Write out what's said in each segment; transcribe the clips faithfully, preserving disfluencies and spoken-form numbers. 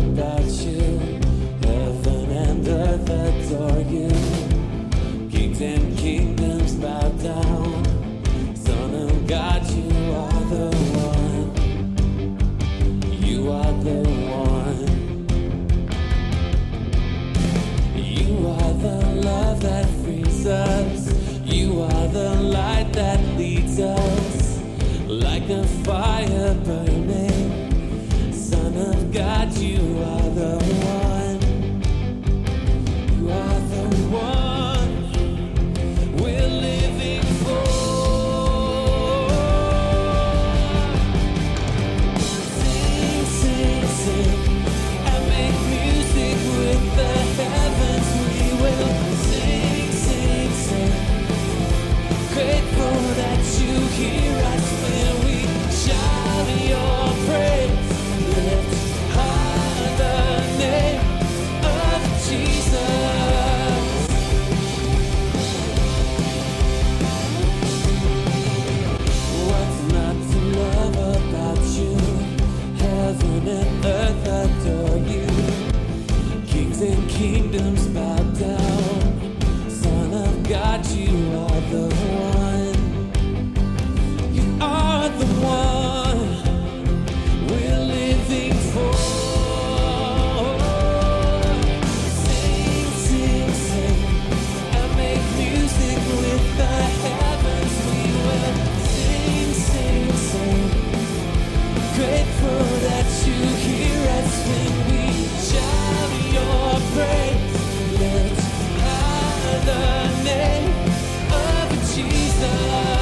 about you. Heaven and earth adore you. Kings and kingdoms bow down. Son of God, you are the one. You are the one. You are the love that frees us. You are the light that leads us. Like a fire burning. Son of God, you are the one. You are the one we're living for. Sing, sing, sing, and make music with the heavens. We will sing, sing, sing. Grateful that you hear us when we shout your praise. Lift high the name of Jesus. What's not to love about you? Heaven and earth adore you. Kings and kingdoms bow down. Son of God, you are the one. You are the one we're living for. Sing, sing, sing, and make music with the heavens. We will sing, sing, sing. Grateful that you hear us when we shout your praise. Lift high the name of Jesus.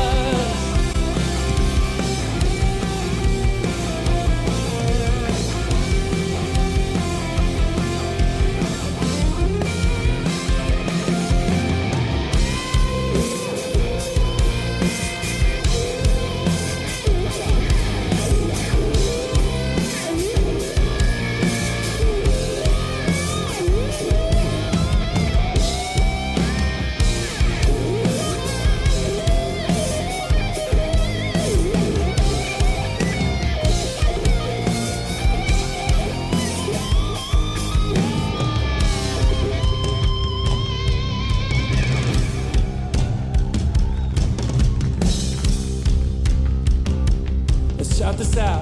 Let's shout this out.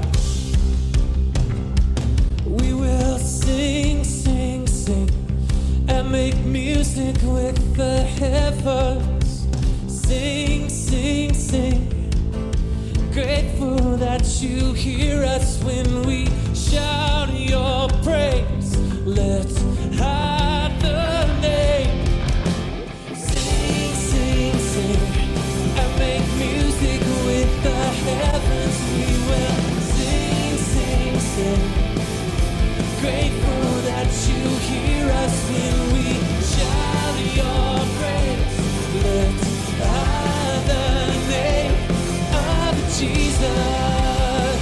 We will sing, sing, sing, and make music with the heavens. Sing, sing, sing. Grateful that you hear us when we shout your praise. Let's high the name. Sing, sing, sing, and make music with the heavens. We will sing, sing, sing. Grateful that you hear us when we shout your praise. Lift high the name of Jesus.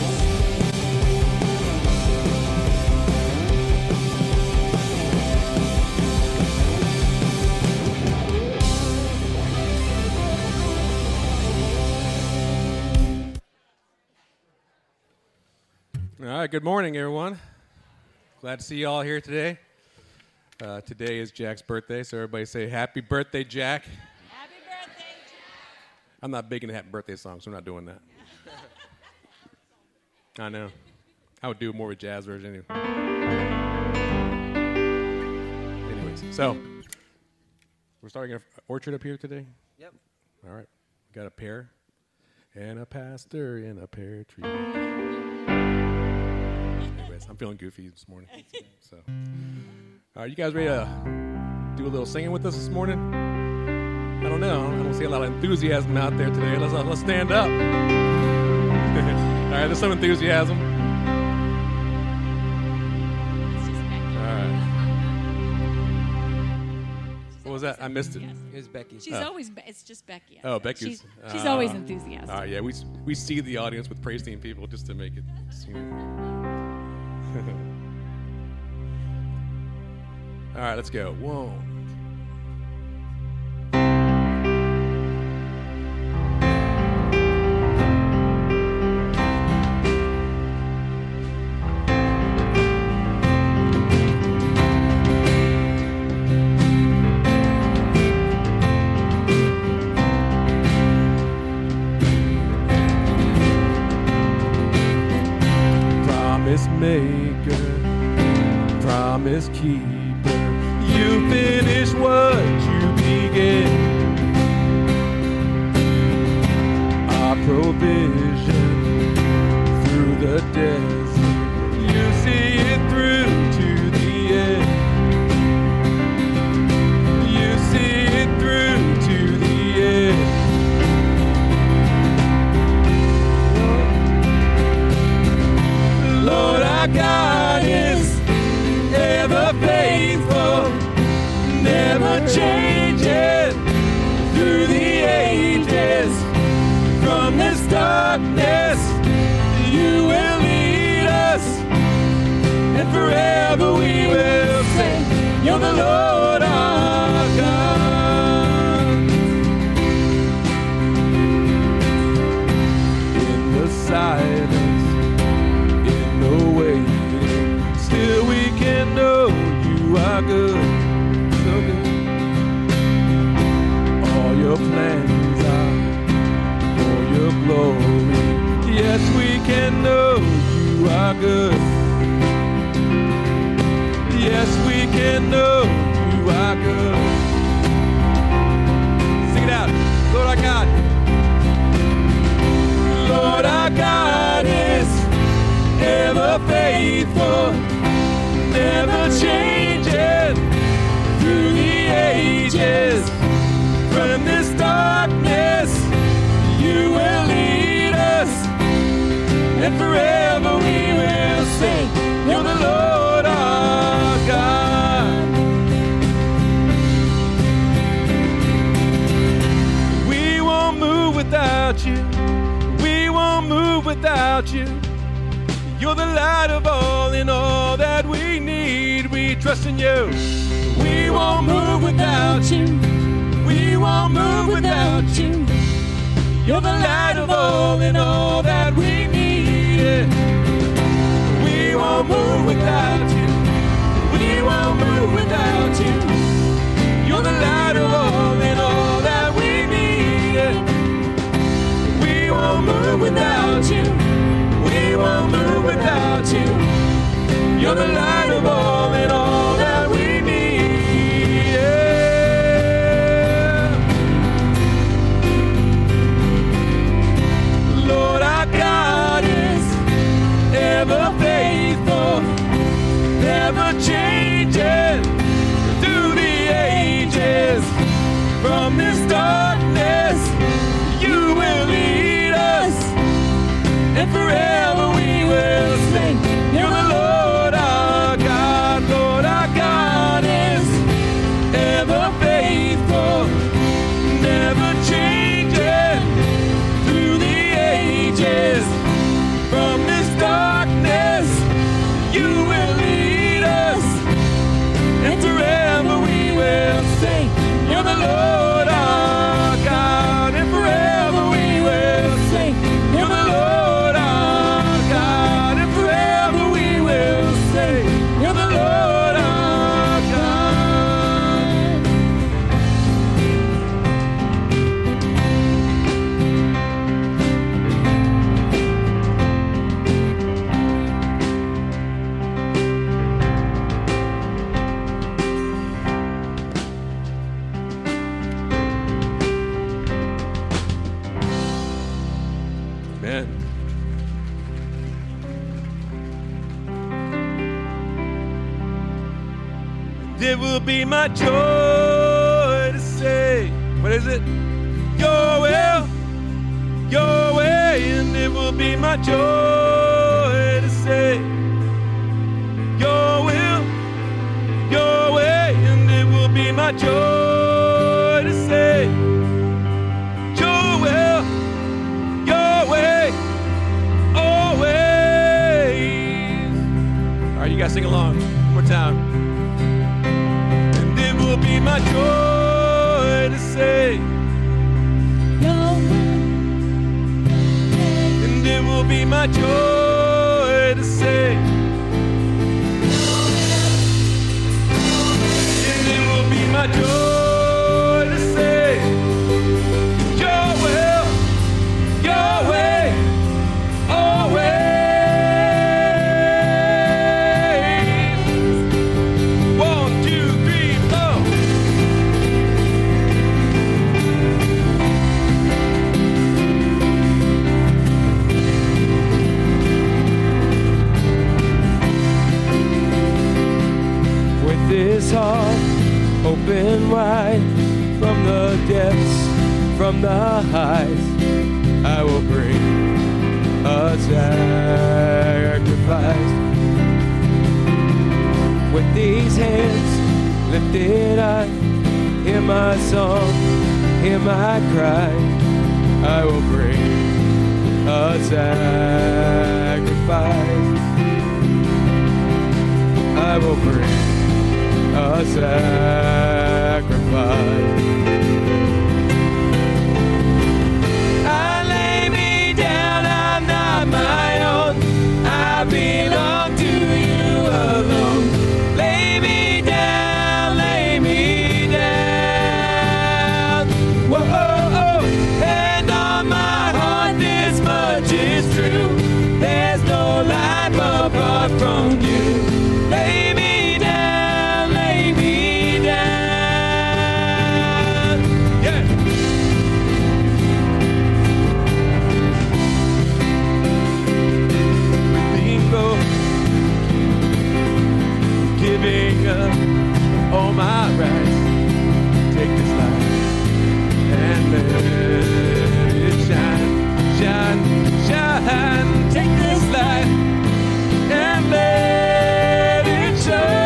All right, good morning, everyone. Glad to see you all here today. Uh, today is Jack's birthday, so everybody say happy birthday, Jack. Happy birthday, Jack. I'm not big into happy birthday songs, so I'm not doing that. I know. I would do more of a jazz version anyway. Anyways, so we're starting an orchard up here today? Yep. All right. We got a pear and a pastor in a pear tree. Anyways, I'm feeling goofy this morning. So, are you guys ready to do a little singing with us this morning? I don't know. I don't see a lot of enthusiasm out there today. Let's uh, let's stand up. All right, there's some enthusiasm. All right. What was that? I missed it. Here's Becky. She's Oh. always, Be- it's just Becky. Oh, Becky's. She's, she's uh, always enthusiastic. All right, yeah, we we see the audience with praise team people just to make it seem. All right, let's go. One. promise maker, promise keeper. You finish what you began. Our provision through the desert. You see it through to the end. You see it through to the end. Lord, our God is ever faithful, never changing through the ages. From this darkness, you will lead us, and forever we will say, you're the Lord our God. In the silence, in the waiting, still we can know you are good, so good. All your plans are for your glory. Yes, we can know you are good. Yes, we can know you are good. Sing it out. Lord our God. Lord our God is ever faithful, never changing through the ages. From this darkness, you will lead us, and forever we will sing, you're the Lord our God. We won't move without you. We won't move without you. You're the light of all in all that we need. We trust in you. We won't move without you. We won't move without you. You're the light of all in all that we need. We won't move without you. We won't move without you. You're the light of all in all that we need. We won't move without you. We won't move without you. You're the light of all in all that we need. Yeah. Lord our God is ever faithful, never changing through the ages. From this darkness, you will lead us, and forever we will sing, you're the Lord our God. Lord our God is ever faithful, never changing through the ages. From this darkness, you will lead us, and forever we will sing, you're the Lord our God. And forever we will sing, you're the Lord our God. And forever we will sing, you're the Lord our God. Amen. It will be my joy to say, what is it? Your will, your way, and it will be my joy to say, your will, your way, and it will be my joy to say, your will, your way, always. All right, you guys sing along one more time. Will be my joy to say, and it will be my joy to say, and it will be my joy to say, your will, your way, always. heart open wide. From the depths, from the heights, I will bring a sacrifice. With these hands lifted high, hear my song, hear my cry. I will bring a sacrifice. I will bring a sacrifice. I lay me down, I'm not my own. I belong to you alone. Lay me down, lay me down. Whoa, oh, oh. And on my heart this much is true. There's no life apart from you. Lay me down, lay me down. Yeah. Bingo. Giving up all my rights. Take this life and let it shine, shine, shine. Take this life and let it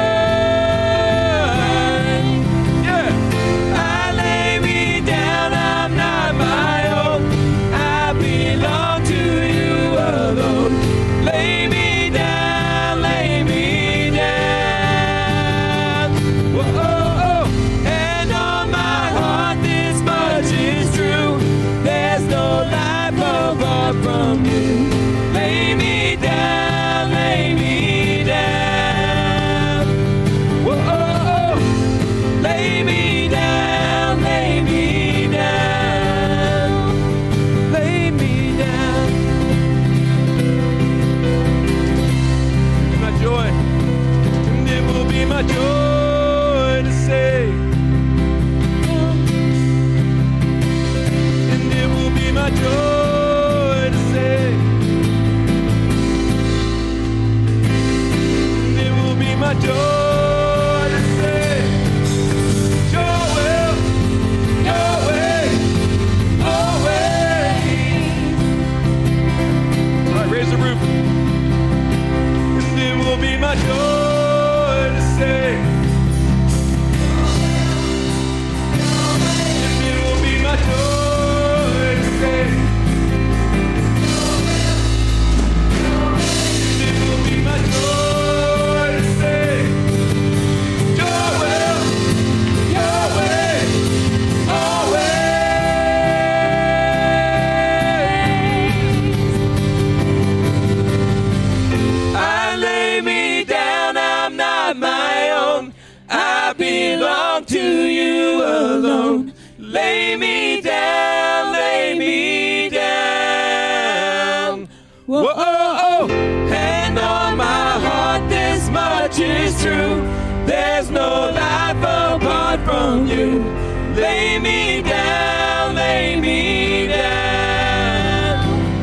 shine. Yeah. I lay me down, I'm not my own. I belong to you alone. Lay me down, lay me down. Whoa, oh, oh. And on my heart this much is true. There's no life apart from you. Lay me down, lay me down. Whoa, oh, oh. Lay me down, lay me down. Lay me down. My joy, and it will be my joy to say, and it will be my joy to say, and it will be my joy to say, your will, your way, always. All right, raise the roof. And it will be my joy to say, and it will be my joy to say, and it will be my joy to say, your will, your way, always. I lay me down, I'm not my own. I belong to you alone. Lay me down, lay me down. Whoa, oh, oh. And on my heart this much is true. There's no life apart from you. Lay me down, lay me down.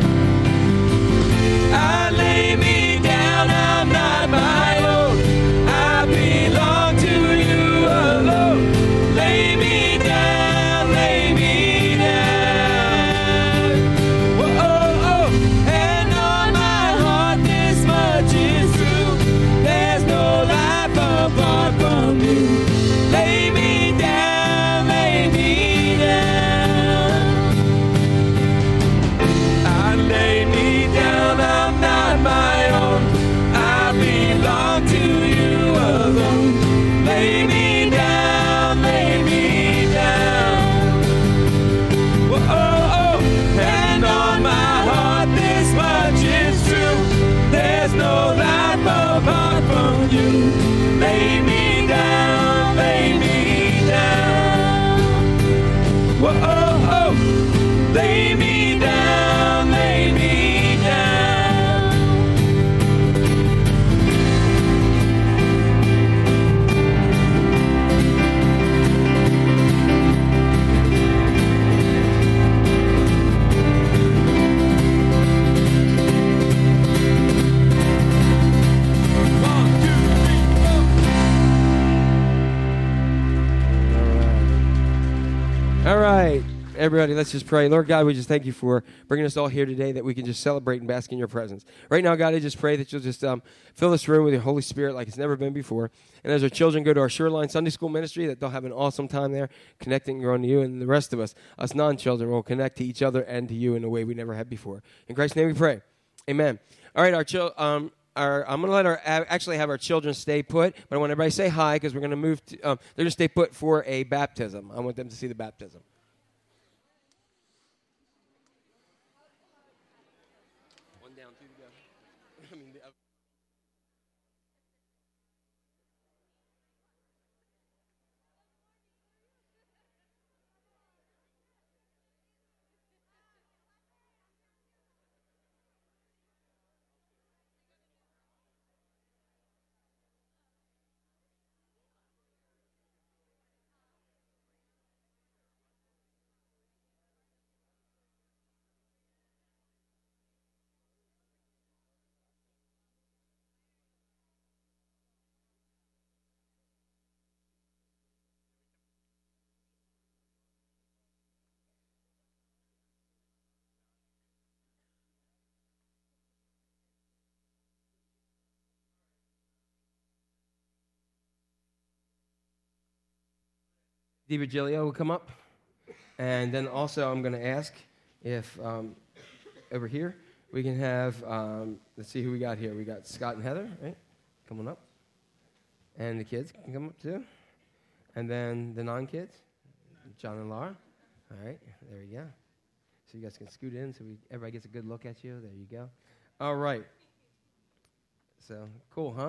I lay me down, I'm not my own. I belong to you alone. Lay me down, lay me down. Whoa, oh, oh. And on my heart this much is true. There's no life apart from you. Lay me down, lay me down. I lay me down, I'm not my own. I belong to you alone. Lay me down, lay me down. Whoa, oh, oh. And on my heart this much is true. There's no life apart from you. Lay me down, lay me down. Whoa, oh, oh. Lay me down, lay me down. One, two, three, four. everybody, let's just pray. Lord God, we just thank you for bringing us all here today that we can just celebrate and bask in your presence. Right now, God, I just pray that you'll just um, fill this room with your Holy Spirit like it's never been before. And as our children go to our Shoreline Sunday School ministry, that they'll have an awesome time there connecting and growing to you. And the rest of us, us non-children, will connect to each other and to you in a way we never have before. In Christ's name we pray. Amen. All right, our chil- um, Our, I'm going to let our actually have our children stay put, but I want everybody to say hi because we're going to move. To, um, they're going to stay put for a baptism. I want them to see the baptism. One down, two to go. I mean, the other. Di Virgilio will come up. And then also I'm going to ask if um, over here we can have, um, let's see who we got here. We got Scott and Heather, right? Come on up. And the kids can come up too. And then the non-kids, John and Laura. All right, there we go. So you guys can scoot in so we, everybody gets a good look at you. There you go. All right. So, cool, huh?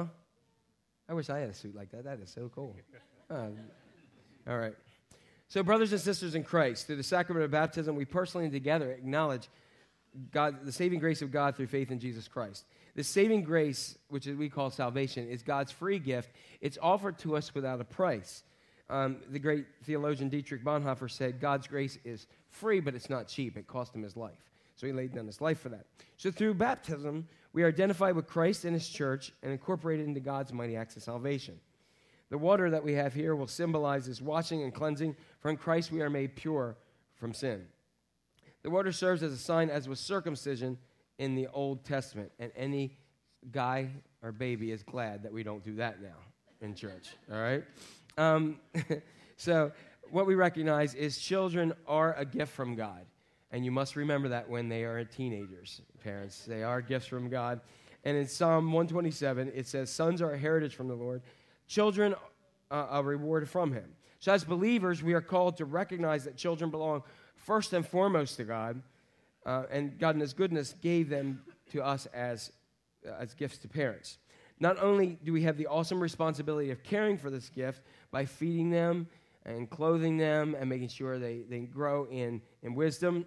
I wish I had a suit like that. That is so cool. Um, all right. So, brothers and sisters in Christ, through the sacrament of baptism, we personally and together acknowledge God, the saving grace of God through faith in Jesus Christ. The saving grace, which we call salvation, is God's free gift. It's offered to us without a price. Um, the great theologian Dietrich Bonhoeffer said, God's grace is free, but it's not cheap. It cost him his life. So he laid down his life for that. So through baptism, we are identified with Christ and his church and incorporated into God's mighty acts of salvation. The water that we have here will symbolize this washing and cleansing, for in Christ we are made pure from sin. The water serves as a sign, as was circumcision in the Old Testament, and any guy or baby is glad that we don't do that now in church, all right? Um, so what we recognize is children are a gift from God, and you must remember that when they are teenagers, parents. They are gifts from God. And in Psalm one twenty-seven, it says, sons are a heritage from the Lord, children uh, a reward from him. So as believers, we are called to recognize that children belong first and foremost to God, uh, and God in his goodness gave them to us as, uh, as gifts to parents. Not only do we have the awesome responsibility of caring for this gift by feeding them and clothing them and making sure they, they grow in, in wisdom,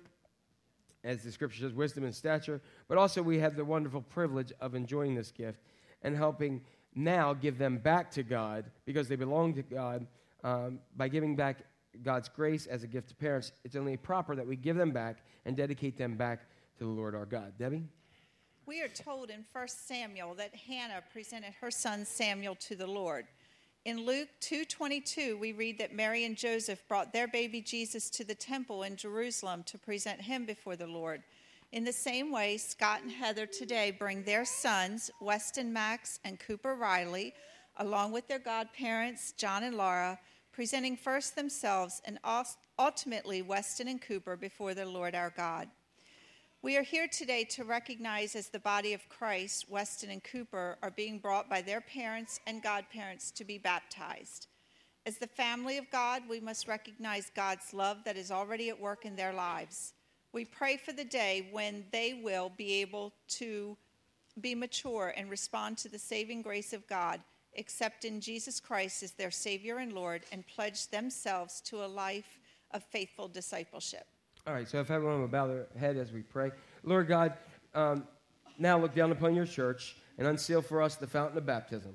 as the scripture says, wisdom and stature, but also we have the wonderful privilege of enjoying this gift and helping now give them back to God because they belong to God. Um, by giving back God's grace as a gift to parents, it's only proper that we give them back and dedicate them back to the Lord our God. Debbie? We are told in First Samuel that Hannah presented her son Samuel to the Lord. In Luke two twenty-two, we read that Mary and Joseph brought their baby Jesus to the temple in Jerusalem to present him before the Lord. In the same way, Scott and Heather today bring their sons, Weston Max and Cooper Riley, along with their godparents, John and Laura, presenting first themselves and ultimately Weston and Cooper before the Lord our God. We are here today to recognize as the body of Christ, Weston and Cooper are being brought by their parents and godparents to be baptized. As the family of God, we must recognize God's love that is already at work in their lives. We pray for the day when they will be able to be mature and respond to the saving grace of God, accept in Jesus Christ as their Savior and Lord, and pledge themselves to a life of faithful discipleship. All right, so if everyone will bow their head as we pray. Lord God, um, now look down upon your church and unseal for us the fountain of baptism.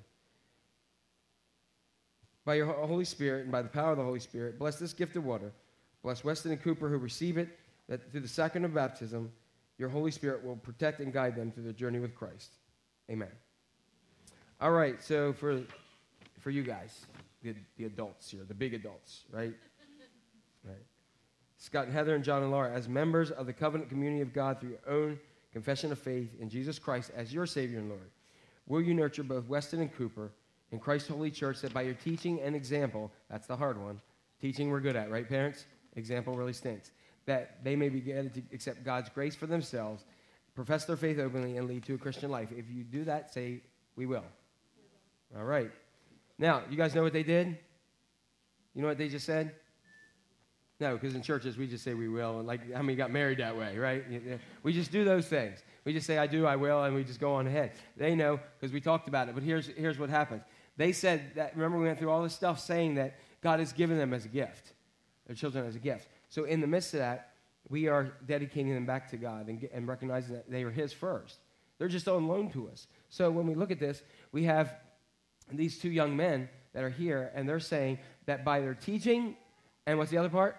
By your Holy Spirit and by the power of the Holy Spirit, bless this gift of water. Bless Weston and Cooper who receive it, that through the sacrament of baptism, your Holy Spirit will protect and guide them through their journey with Christ. Amen. All right, so for for you guys, the, the adults here, the big adults, right? Right. Scott and Heather and John and Laura, as members of the covenant community of God through your own confession of faith in Jesus Christ as your Savior and Lord, will you nurture both Weston and Cooper in Christ's Holy Church, that by your teaching and example, that's the hard one, teaching we're good at, right, parents? Example really stinks. That they may be guided to accept God's grace for themselves, profess their faith openly, and lead to a Christian life. If you do that, say, we will. All right. Now, you guys know what they did? You know what they just said? No, because in churches, we just say we will, and like how many got married that way, right? We just do those things. We just say, I do, I will, and we just go on ahead. They know, because we talked about it, but here's, here's what happens. They said that, remember we went through all this stuff saying that God has given them as a gift, their children as a gift. So in the midst of that, we are dedicating them back to God and, and recognizing that they are His first. They're just on loan to us. So when we look at this, we have these two young men that are here, and they're saying that by their teaching, and what's the other part?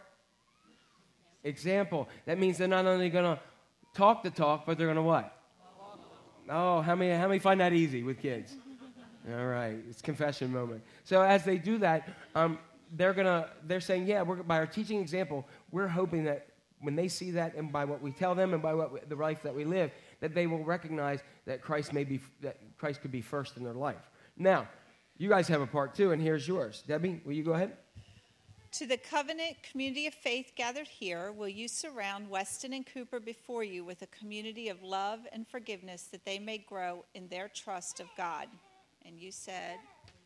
Example. That means they're not only going to talk the talk, but they're going to what? Oh, how many, how many find that easy with kids? All right, it's confession moment. So as they do that, um, they're gonna, they're saying, yeah, we're, by our teaching example, we're hoping that when they see that, and by what we tell them, and by what we, the life that we live, that they will recognize that Christ may be, that Christ could be first in their life. Now, you guys have a part too, and here's yours. Debbie, will you go ahead? To the covenant community of faith gathered here, will you surround Weston and Cooper before you with a community of love and forgiveness, that they may grow in their trust of God? And you said,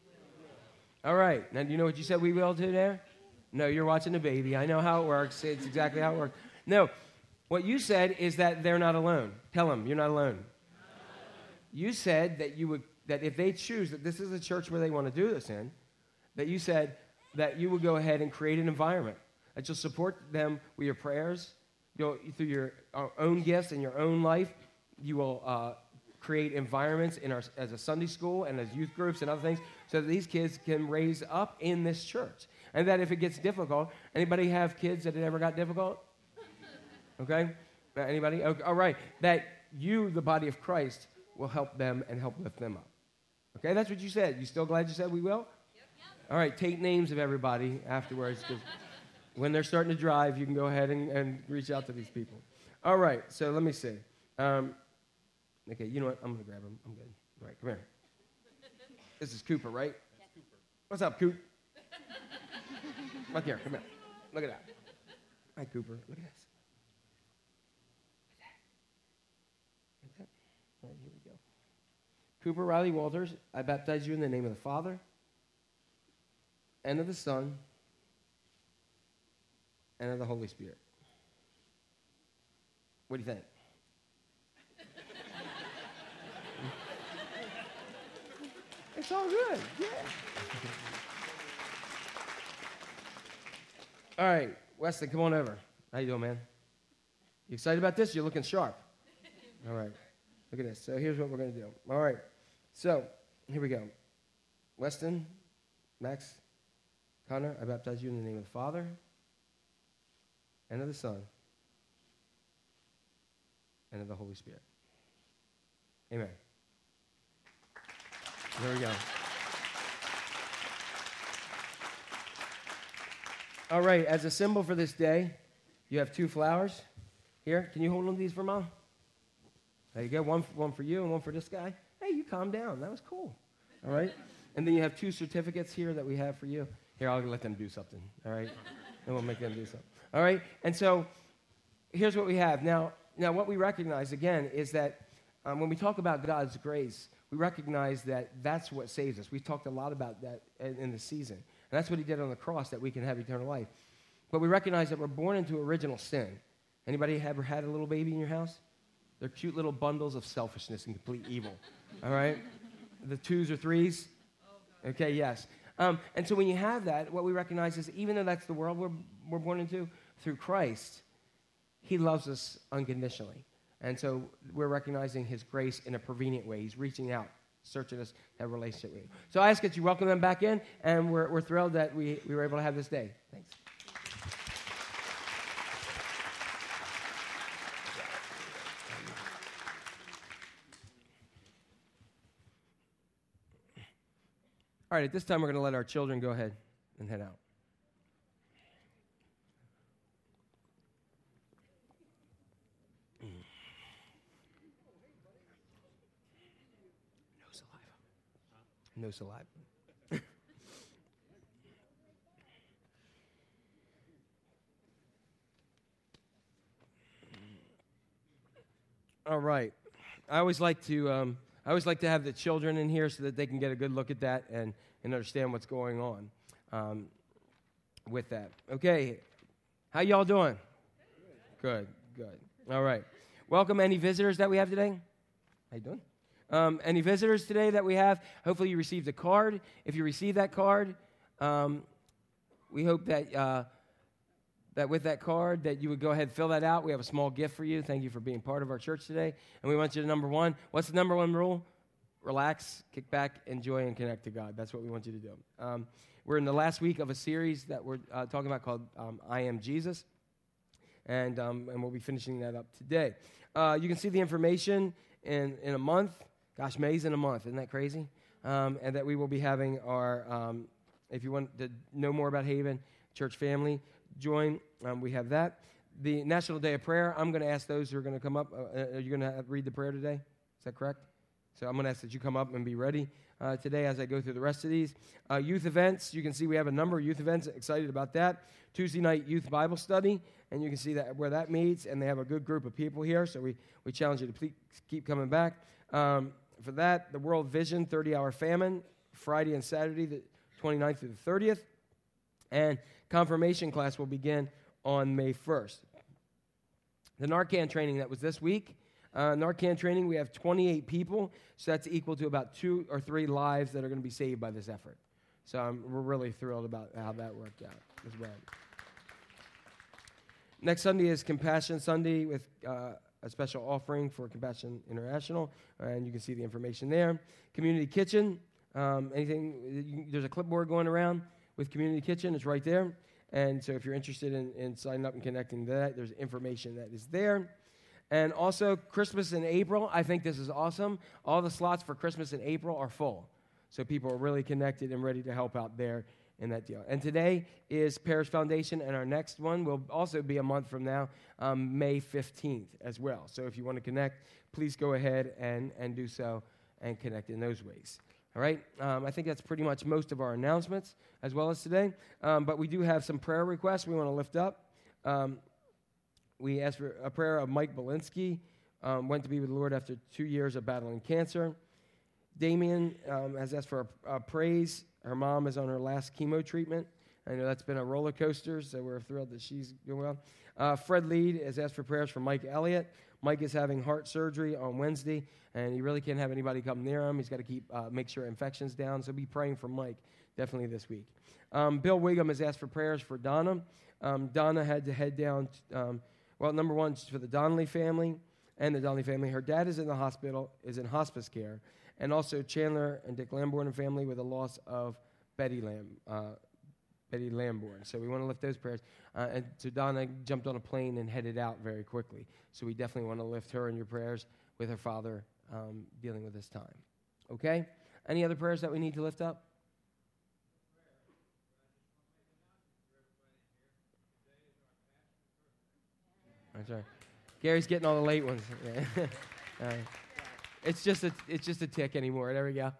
all right. Now, do you know what you said we will do there? No, you're watching the baby. I know how it works. It's exactly how it works. No, what you said is that they're not alone. Tell them you're not alone. You said that you would, that if they choose that this is a church where they want to do this in, that you said that you would go ahead and create an environment, that you'll support them with your prayers, you'll, through your own gifts and your own life. You will uh, create environments in our, as a Sunday school and as youth groups and other things, so that these kids can raise up in this church. And that if it gets difficult, anybody have kids that it ever got difficult? Okay? Anybody? Okay. All right. That you, the body of Christ, will help them and help lift them up. Okay? That's what you said. You still glad you said we will? Yep. All right. Take names of everybody afterwards, because when they're starting to drive, you can go ahead and, and reach out to these people. All right. So let me see. Um, okay. You know what? I'm going to grab him. I'm good. All right. Come here. This is Cooper, right? That's Cooper. What's up, Coop? Look here. Come here. Look at that. Hi, Cooper. Look at this. Look at that. All right, here we go. Cooper Riley Walters, I baptize you in the name of the Father and of the Son and of the Holy Spirit. What do you think? It's all good. Yeah. All right, Wesley, come on over. How you doing, man? You excited about this? You're looking sharp. All right. Look at this. So here's what we're going to do. All right. So here we go. Weston, Max, Connor, I baptize you in the name of the Father and of the Son and of the Holy Spirit. Amen. There we go. All right, as a symbol for this day, you have two flowers. Here, can you hold on to these for Mom? There you go, one, one for you and one for this guy. Hey, you calm down. That was cool. All right? And then you have two certificates here that we have for you. Here, I'll let them do something, all right? And we'll make them do something. All right? And so here's what we have. Now, now what we recognize, again, is that um, when we talk about God's grace, we recognize that that's what saves us. We've talked a lot about that in, in the season. And that's what he did on the cross, that we can have eternal life. But we recognize that we're born into original sin. Anybody ever had a little baby in your house? They're cute little bundles of selfishness and complete evil. All right? The twos or threes? Okay, yes. Um, and so when you have that, what we recognize is even though that's the world we're, we're born into, through Christ, he loves us unconditionally. And so we're recognizing his grace in a prevenient way. He's reaching out, searching us, have a relationship with you. So I ask that you welcome them back in, and we're, we're thrilled that we, we were able to have this day. Thanks. All right, at this time, we're going to let our children go ahead and head out. No saliva. All right. I always like to um, I always like to have the children in here so that they can get a good look at that and, and understand what's going on um, with that. Okay. How y'all doing? Good, good. All right. Welcome any visitors that we have today. How you doing? Um, any visitors today that we have? Hopefully you received a card. If you received that card, um, we hope that uh, that with that card that you would go ahead and fill that out. We have a small gift for you. Thank you for being part of our church today. And we want you to, number one, what's the number one rule? Relax, kick back, enjoy, and connect to God. That's what we want you to do. Um, we're in the last week of a series that we're uh, talking about called um, I Am Jesus. And, um, and we'll be finishing that up today. Uh, you can see the information in, in a month. Gosh, May's in a month. Isn't that crazy? Um, and that we will be having our, um, if you want to know more about Haven Church Family, join. Um, we have that. The National Day of Prayer, I'm going to ask those who are going to come up. Uh, are you going to read the prayer today? Is that correct? So I'm going to ask that you come up and be ready uh, today as I go through the rest of these. Uh, youth events, you can see we have a number of youth events. Excited about that. Tuesday night youth Bible study, and you can see that where that meets, and they have a good group of people here, so we, we challenge you to please keep coming back. Um, for that, the World Vision thirty-hour famine, Friday and Saturday, the twenty-ninth through the thirtieth, and confirmation class will begin on May first. The Narcan training that was this week, uh, Narcan training, we have twenty-eight people, so that's equal to about two or three lives that are going to be saved by this effort. So um, we're really thrilled about how that worked out as well. Next Sunday is Compassion Sunday with uh, a special offering for Compassion International, and you can see the information there. Community Kitchen, um, anything, you, there's a clipboard going around with Community Kitchen. It's right there. And so if you're interested in, in signing up and connecting to that, there's information that is there. And also, Christmas in April, I think this is awesome. All the slots for Christmas in April are full. So people are really connected and ready to help out there in that deal. And today is Parish Foundation, and our next one will also be a month from now, um, May fifteenth as well. So if you want to connect, please go ahead and, and do so and connect in those ways. All right, um, I think that's pretty much most of our announcements as well as today. Um, but we do have some prayer requests we want to lift up. Um, we asked for a prayer of Mike Belinsky, um, went to be with the Lord after two years of battling cancer. Damien um, has asked for a, a praise. Her mom is on her last chemo treatment. I know that's been a roller coaster, so we're thrilled that she's doing well. Uh, Fred Lead has asked for prayers for Mike Elliott. Mike is having heart surgery on Wednesday, and he really can't have anybody come near him. He's got to keep uh, make sure infection's down, so be praying for Mike definitely this week. Um, Bill Wiggum has asked for prayers for Donna. Um, Donna had to head down, t- um, well, number one, for the Donnelly family and the Donnelly family. Her dad is in the hospital, is in hospice care, and also Chandler and Dick Lamborn and family with the loss of Betty Lamb, uh, Betty Lamborn. So we want to lift those prayers. Uh, and so Donna jumped on a plane and headed out very quickly. So we definitely want to lift her in your prayers with her father um, dealing with this time. Okay? Any other prayers that we need to lift up? That's right. Gary's getting all the late ones. Yeah. All right. It's just a it's just a tick anymore. There we go.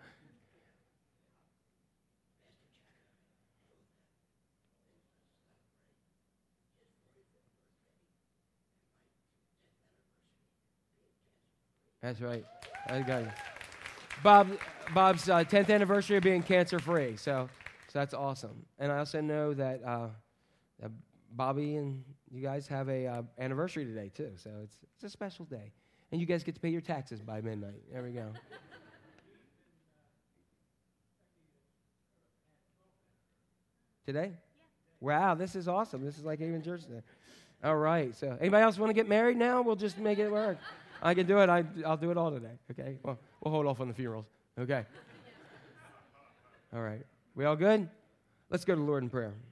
That's right. I got it. Bob Bob's uh, tenth anniversary of being cancer free. So so that's awesome. And I also know that uh, that Bobby and you guys have a uh, anniversary today too. So it's it's a special day. And you guys get to pay your taxes by midnight. There we go. Today? Wow, this is awesome. This is like Haven Church today. All right. So anybody else want to get married now? We'll just make it work. I can do it. I, I'll do it all today. Okay? Well, we'll hold off on the funerals. Okay? All right. We all good? Let's go to the Lord in prayer.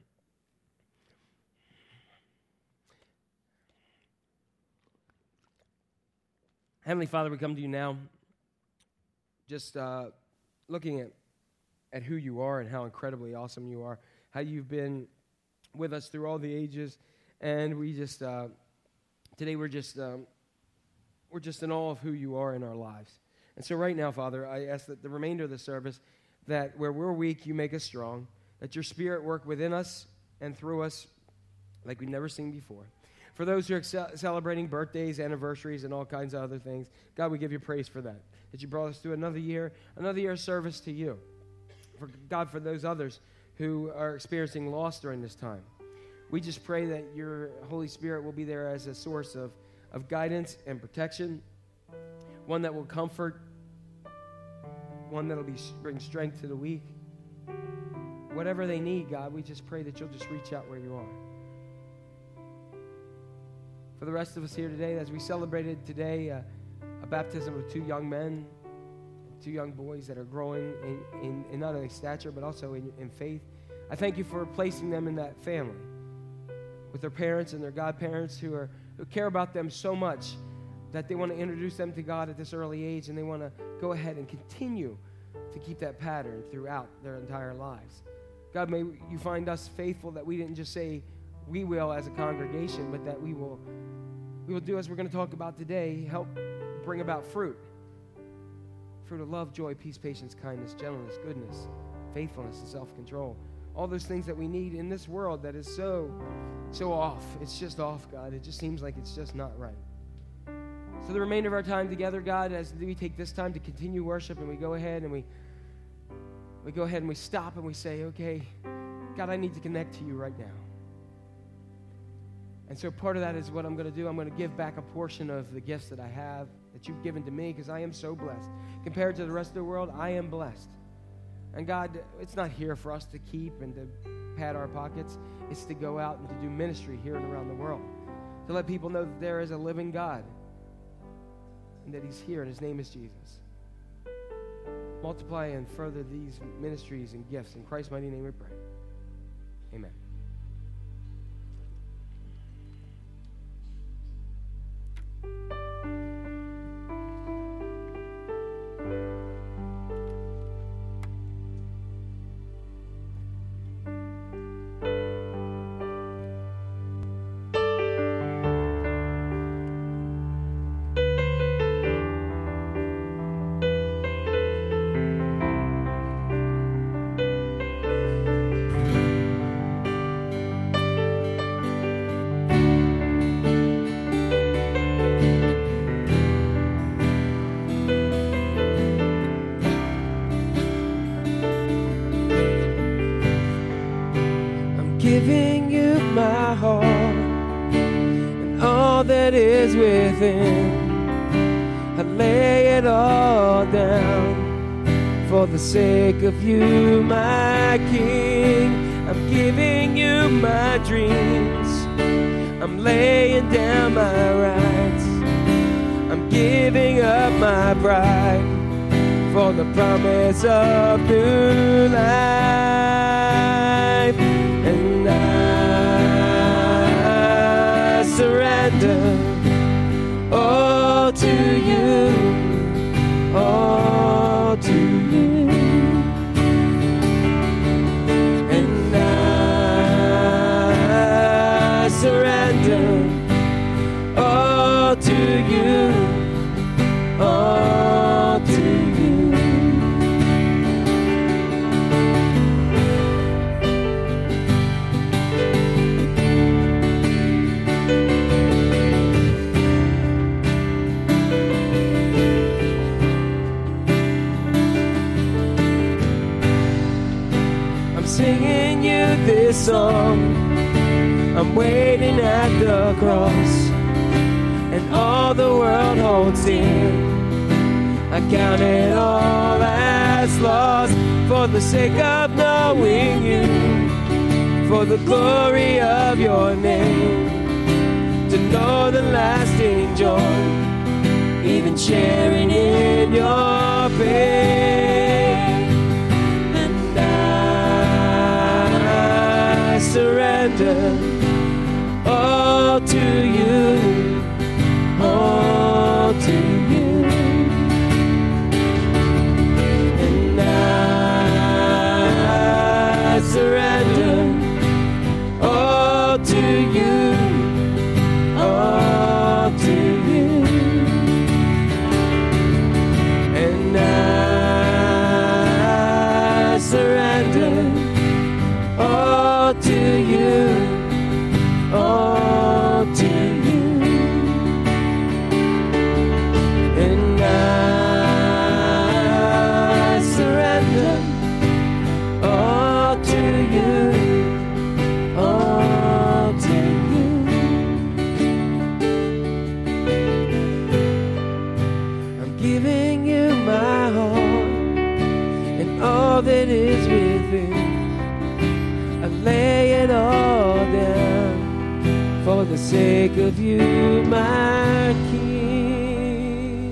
Heavenly Father, we come to you now just uh, looking at, at who you are and how incredibly awesome you are, how you've been with us through all the ages, and we just, uh, today we're just, um, we're just in awe of who you are in our lives. And so right now, Father, I ask that the remainder of the service, that where we're weak, you make us strong, that your Spirit work within us and through us like we've never seen before. For those who are ce- celebrating birthdays, anniversaries, and all kinds of other things, God, we give you praise for that, that you brought us through another year, another year of service to you. For God, for those others who are experiencing loss during this time, we just pray that your Holy Spirit will be there as a source of, of guidance and protection, one that will comfort, one that will be, bring strength to the weak. Whatever they need, God, we just pray that you'll just reach out where you are. For the rest of us here today, as we celebrated today uh, a baptism of two young men, two young boys that are growing in, in, in not only stature but also in, in faith, I thank you for placing them in that family with their parents and their godparents who are who care about them so much that they want to introduce them to God at this early age, and they want to go ahead and continue to keep that pattern throughout their entire lives. God, may you find us faithful that we didn't just say we will as a congregation, but that we will we will do as we're going to talk about today, help bring about fruit. Fruit of love, joy, peace, patience, kindness, gentleness, goodness, faithfulness, and self-control. All those things that we need in this world that is so, so off. It's just off, God. It just seems like it's just not right. So the remainder of our time together, God, as we take this time to continue worship, and we go ahead and we we go ahead and we stop and we say, okay, God, I need to connect to you right now. And so part of that is what I'm going to do. I'm going to give back a portion of the gifts that I have, that you've given to me, because I am so blessed. Compared to the rest of the world, I am blessed. And God, it's not here for us to keep and to pad our pockets. It's to go out and to do ministry here and around the world, to let people know that there is a living God and that he's here, and his name is Jesus. Multiply and further these ministries and gifts. In Christ's mighty name we pray. Amen. Giving you my heart and all that is within. I lay it all down for the sake of you, my King. I'm giving you my dreams. I'm laying down my rights. I'm giving up my pride for the promise of new life. And I surrender all to you, all to you. And I surrender all to you, all to you. Singing you this song, I'm waiting at the cross, and all the world holds dear. I count it all as lost for the sake of knowing you, for the glory of your name, to know the lasting joy, even sharing in your pain. I surrender all to you, all to you. And I surrender all to you, all to you. And I surrender all to you, all to you. And I surrender all to you, all to you. I'm giving you my heart and all that is within. I lay it all down for the sake of you, my King.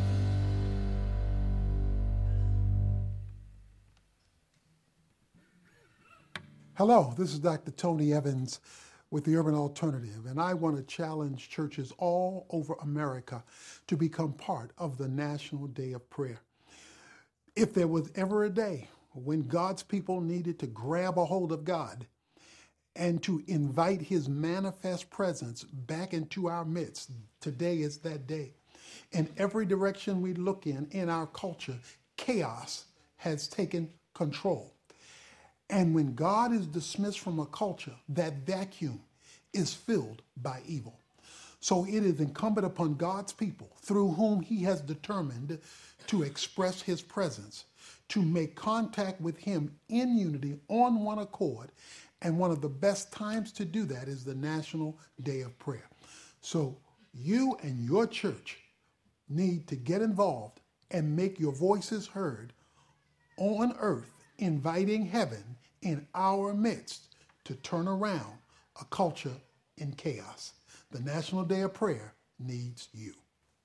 Hello, this is Doctor Tony Evans with the Urban Alternative, and I want to challenge churches all over America to become part of the National Day of Prayer. If there was ever a day when God's people needed to grab a hold of God and to invite his manifest presence back into our midst, today is that day. In every direction we look in, in our culture, chaos has taken control. And when God is dismissed from a culture, that vacuum is filled by evil. So it is incumbent upon God's people, through whom he has determined to express his presence, to make contact with him in unity on one accord. And one of the best times to do that is the National Day of Prayer. So you and your church need to get involved and make your voices heard on earth, inviting heaven in our midst to turn around a culture in chaos. The National Day of Prayer needs you.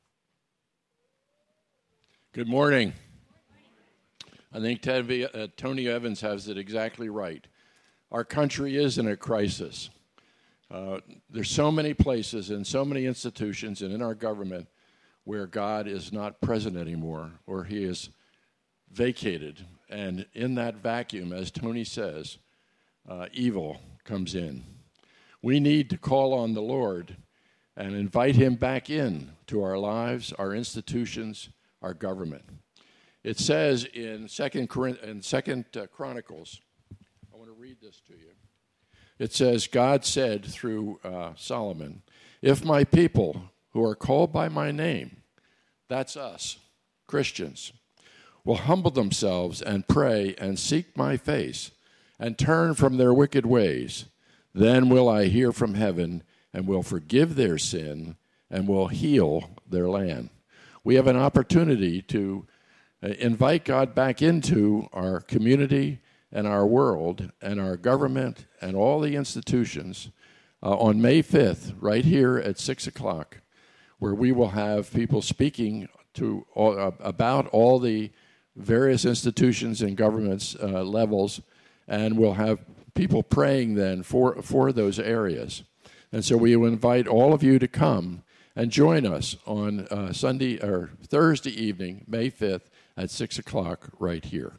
Good morning. I think Ted, uh, Tony Evans has it exactly right. Our country is in a crisis. Uh, there's so many places and so many institutions and in our government where God is not present anymore, or he is vacated. And in that vacuum, as Tony says, uh, evil comes in. We need to call on the Lord and invite him back in to our lives, our institutions, our government. It says in Second in Second uh, Chronicles, I want to read this to you. It says, God said through uh, Solomon, if my people who are called by my name, that's us, Christians, will humble themselves and pray and seek my face and turn from their wicked ways, then will I hear from heaven and will forgive their sin and will heal their land. We have an opportunity to invite God back into our community and our world and our government and all the institutions uh, on May fifth, right here at six o'clock, where we will have people speaking to all, uh, about all the various institutions and governments uh, levels, and we'll have people praying then for, for those areas. And so we will invite all of you to come and join us on uh, Sunday or Thursday evening, May fifth, at six o'clock right here.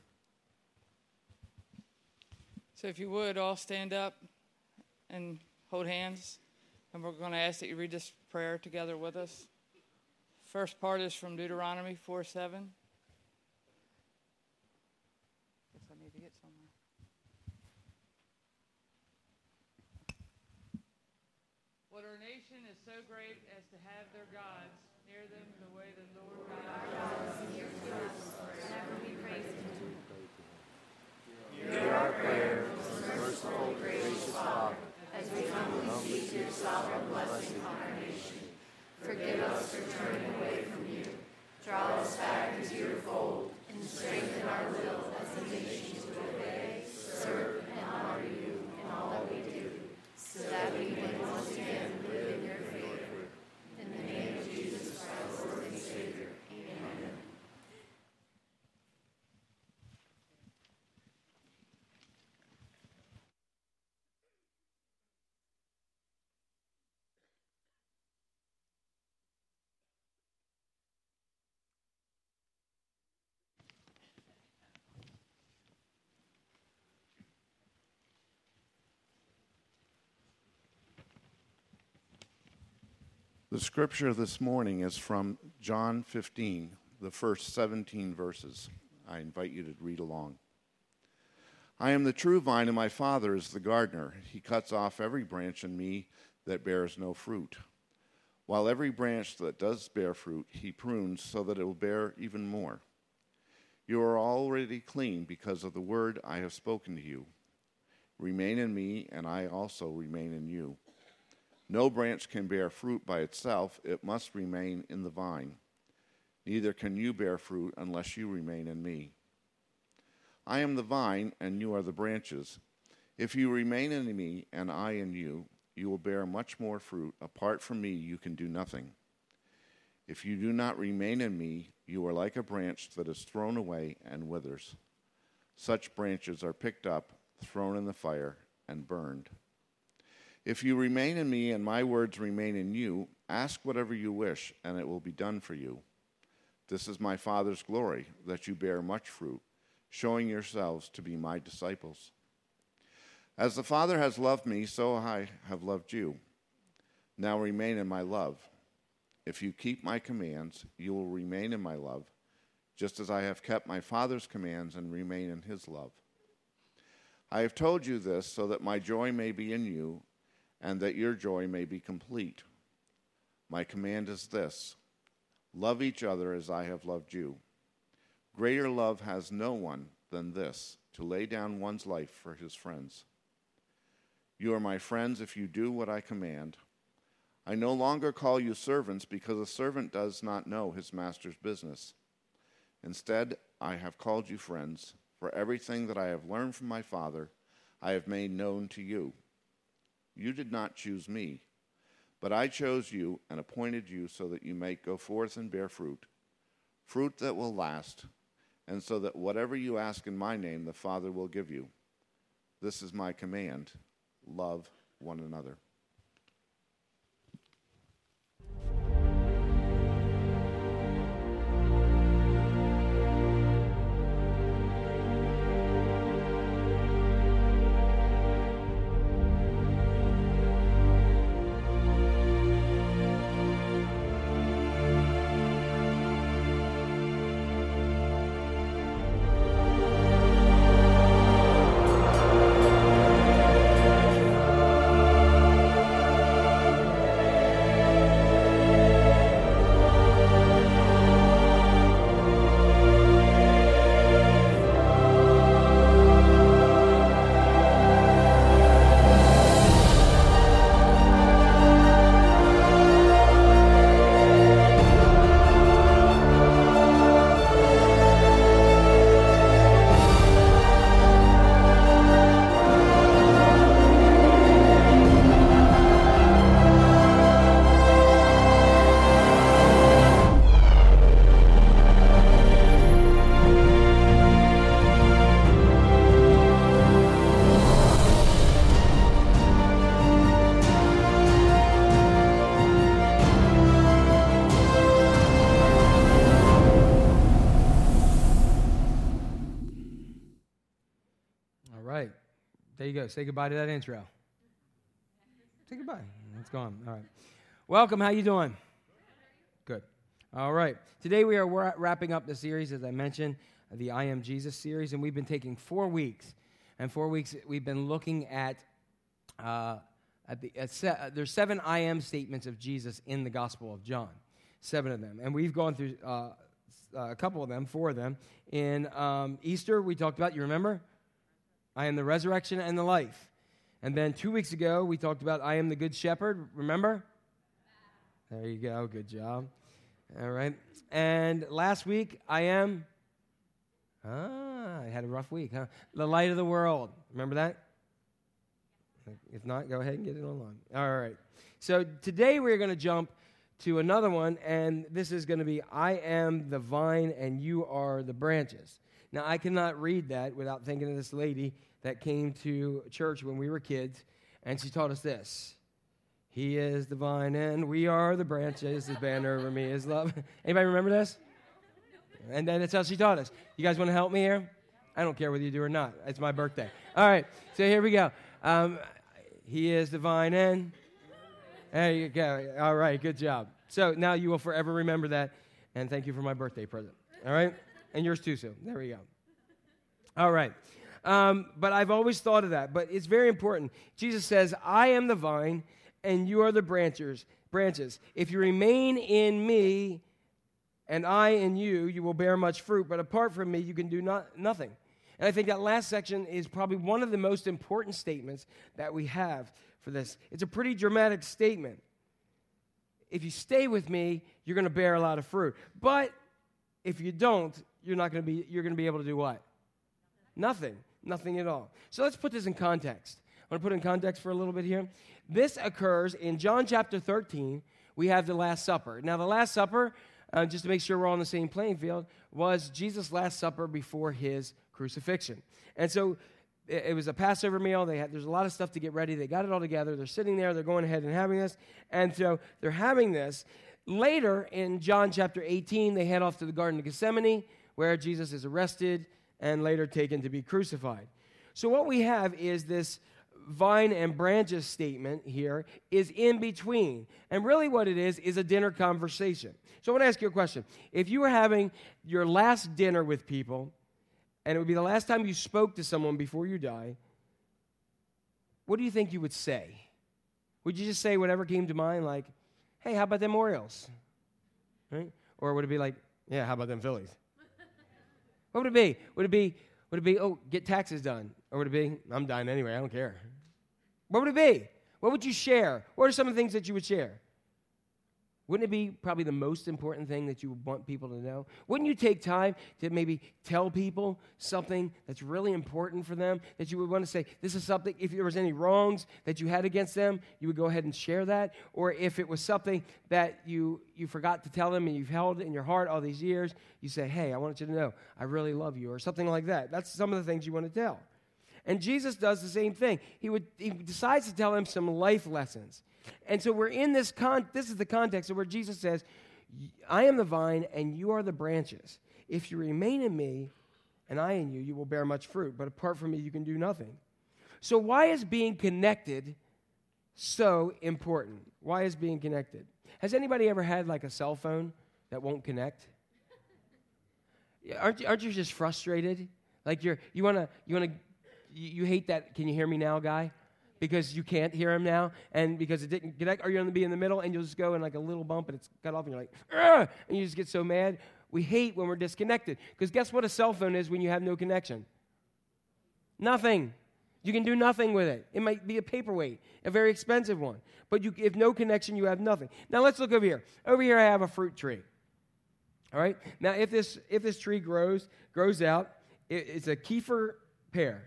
So if you would, all stand up and hold hands. And we're going to ask that you read this prayer together with us. First part is from Deuteronomy four seven. Guess I need to get somewhere. What our nation is so great as to have their gods near them the way the Lord God is near to us. Whenever we praise him. Hear our prayer, most merciful, gracious Father, as we humbly seek your sovereign blessing on our nation. Forgive us for turning away from you. Draw us back into your fold and strengthen our will as a nation to obey, serve, and honor you in all that we do, so that we may once again live in your favor. In the name of Jesus Christ, Lord and Savior. Amen. The scripture this morning is from John fifteen, the first seventeen verses. I invite you to read along. I am the true vine, and my Father is the gardener. He cuts off every branch in me that bears no fruit, while every branch that does bear fruit he prunes so that it will bear even more. You are already clean because of the word I have spoken to you. Remain in me, and I also remain in you. No branch can bear fruit by itself. It must remain in the vine. Neither can you bear fruit unless you remain in me. I am the vine, and you are the branches. If you remain in me, and I in you, you will bear much more fruit. Apart from me, you can do nothing. If you do not remain in me, you are like a branch that is thrown away and withers. Such branches are picked up, thrown in the fire, and burned. If you remain in me and my words remain in you, ask whatever you wish, and it will be done for you. This is my Father's glory, that you bear much fruit, showing yourselves to be my disciples. As the Father has loved me, so I have loved you. Now remain in my love. If you keep my commands, you will remain in my love, just as I have kept my Father's commands and remain in his love. I have told you this so that my joy may be in you, and that your joy may be complete. My command is this: love each other as I have loved you. Greater love has no one than this, to lay down one's life for his friends. You are my friends if you do what I command. I no longer call you servants, because a servant does not know his master's business. Instead, I have called you friends, for everything that I have learned from my Father, I have made known to you. You did not choose me, but I chose you and appointed you so that you may go forth and bear fruit, fruit that will last, and so that whatever you ask in my name, the Father will give you. This is my command: love one another. There you go. Say goodbye to that intro. Say goodbye. It's gone. All right. Welcome. How you doing? Good. All right. Today we are wa- wrapping up the series, as I mentioned, the I Am Jesus series, and we've been taking four weeks. And four weeks we've been looking at, uh, at the at se- uh, there's seven I Am statements of Jesus in the Gospel of John, seven of them. And we've gone through uh, a couple of them, four of them. In um, Easter, we talked about, you remember? I am the resurrection and the life. And then two weeks ago, we talked about I am the good shepherd. Remember? There you go. Good job. All right. And last week, I am, ah, I had a rough week, huh? The light of the world. Remember that? If not, go ahead and get it online. All right. So today we're going to jump to another one, and this is going to be I am the vine and you are the branches. Now, I cannot read that without thinking of this lady that came to church when we were kids, and she taught us this. He is the vine and we are the branches. His banner over me is love. Anybody remember this? And then that's how she taught us. You guys want to help me here? I don't care whether you do or not. It's my birthday. All right, so here we go. Um, he is the vine and... There you go. All right, good job. So now you will forever remember that, and thank you for my birthday present. All right? And yours too, so there we go. All right. Um, but I've always thought of that. But it's very important. Jesus says, I am the vine, and you are the branches. branches. If you remain in me, and I in you, you will bear much fruit. But apart from me, you can do not, nothing. And I think that last section is probably one of the most important statements that we have for this. It's a pretty dramatic statement. If you stay with me, you're going to bear a lot of fruit. But if you don't, you're not going to be, you're going to be able to do what? Nothing. Nothing at all. So let's put this in context. I want to put it in context for a little bit here. This occurs in John chapter thirteen. We have the Last Supper. Now, the Last Supper, uh, just to make sure we're all on the same playing field, was Jesus' Last Supper before his crucifixion. And so it, it was a Passover meal. They had, there's a lot of stuff to get ready. They got it all together. They're sitting there. They're going ahead and having this. And so they're having this. Later in John chapter eighteen, they head off to the Garden of Gethsemane, where Jesus is arrested and later taken to be crucified. So what we have is this vine and branches statement here is in between. And really what it is is a dinner conversation. So I want to ask you a question. If you were having your last dinner with people, and it would be the last time you spoke to someone before you die, what do you think you would say? Would you just say whatever came to mind, like, hey, how about them Orioles? Right? Or would it be like, yeah, how about them Phillies? What would it be? Would it be, would it be, oh, get taxes done? Or would it be, I'm dying anyway, I don't care? What would it be? What would you share? What are some of the things that you would share? Wouldn't it be probably the most important thing that you would want people to know? Wouldn't you take time to maybe tell people something that's really important for them, that you would want to say, this is something, if there was any wrongs that you had against them, you would go ahead and share that? Or if it was something that you, you forgot to tell them and you've held in your heart all these years, you say, hey, I want you to know, I really love you, or something like that. That's some of the things you want to tell. And Jesus does the same thing. He would he decides to tell him some life lessons. And so we're in this, con- this is the context of where Jesus says, I am the vine and you are the branches. If you remain in me and I in you, you will bear much fruit. But apart from me, you can do nothing. So why is being connected so important? Why is being connected? Has anybody ever had like a cell phone that won't connect? Aren't you, aren't you just frustrated? Like you're, you want to, you want to, you hate that, can you hear me now, guy? Because you can't hear him now, and because it didn't connect, or you're going to be in the middle, and you'll just go in like a little bump, and it's cut off, and you're like, Argh! And you just get so mad. We hate when we're disconnected, because guess what a cell phone is when you have no connection? Nothing. You can do nothing with it. It might be a paperweight, a very expensive one, but you, if no connection, you have nothing. Now let's look over here. Over here I have a fruit tree. All right? Now if this if this tree grows, grows out, it, it's a Kiefer pear.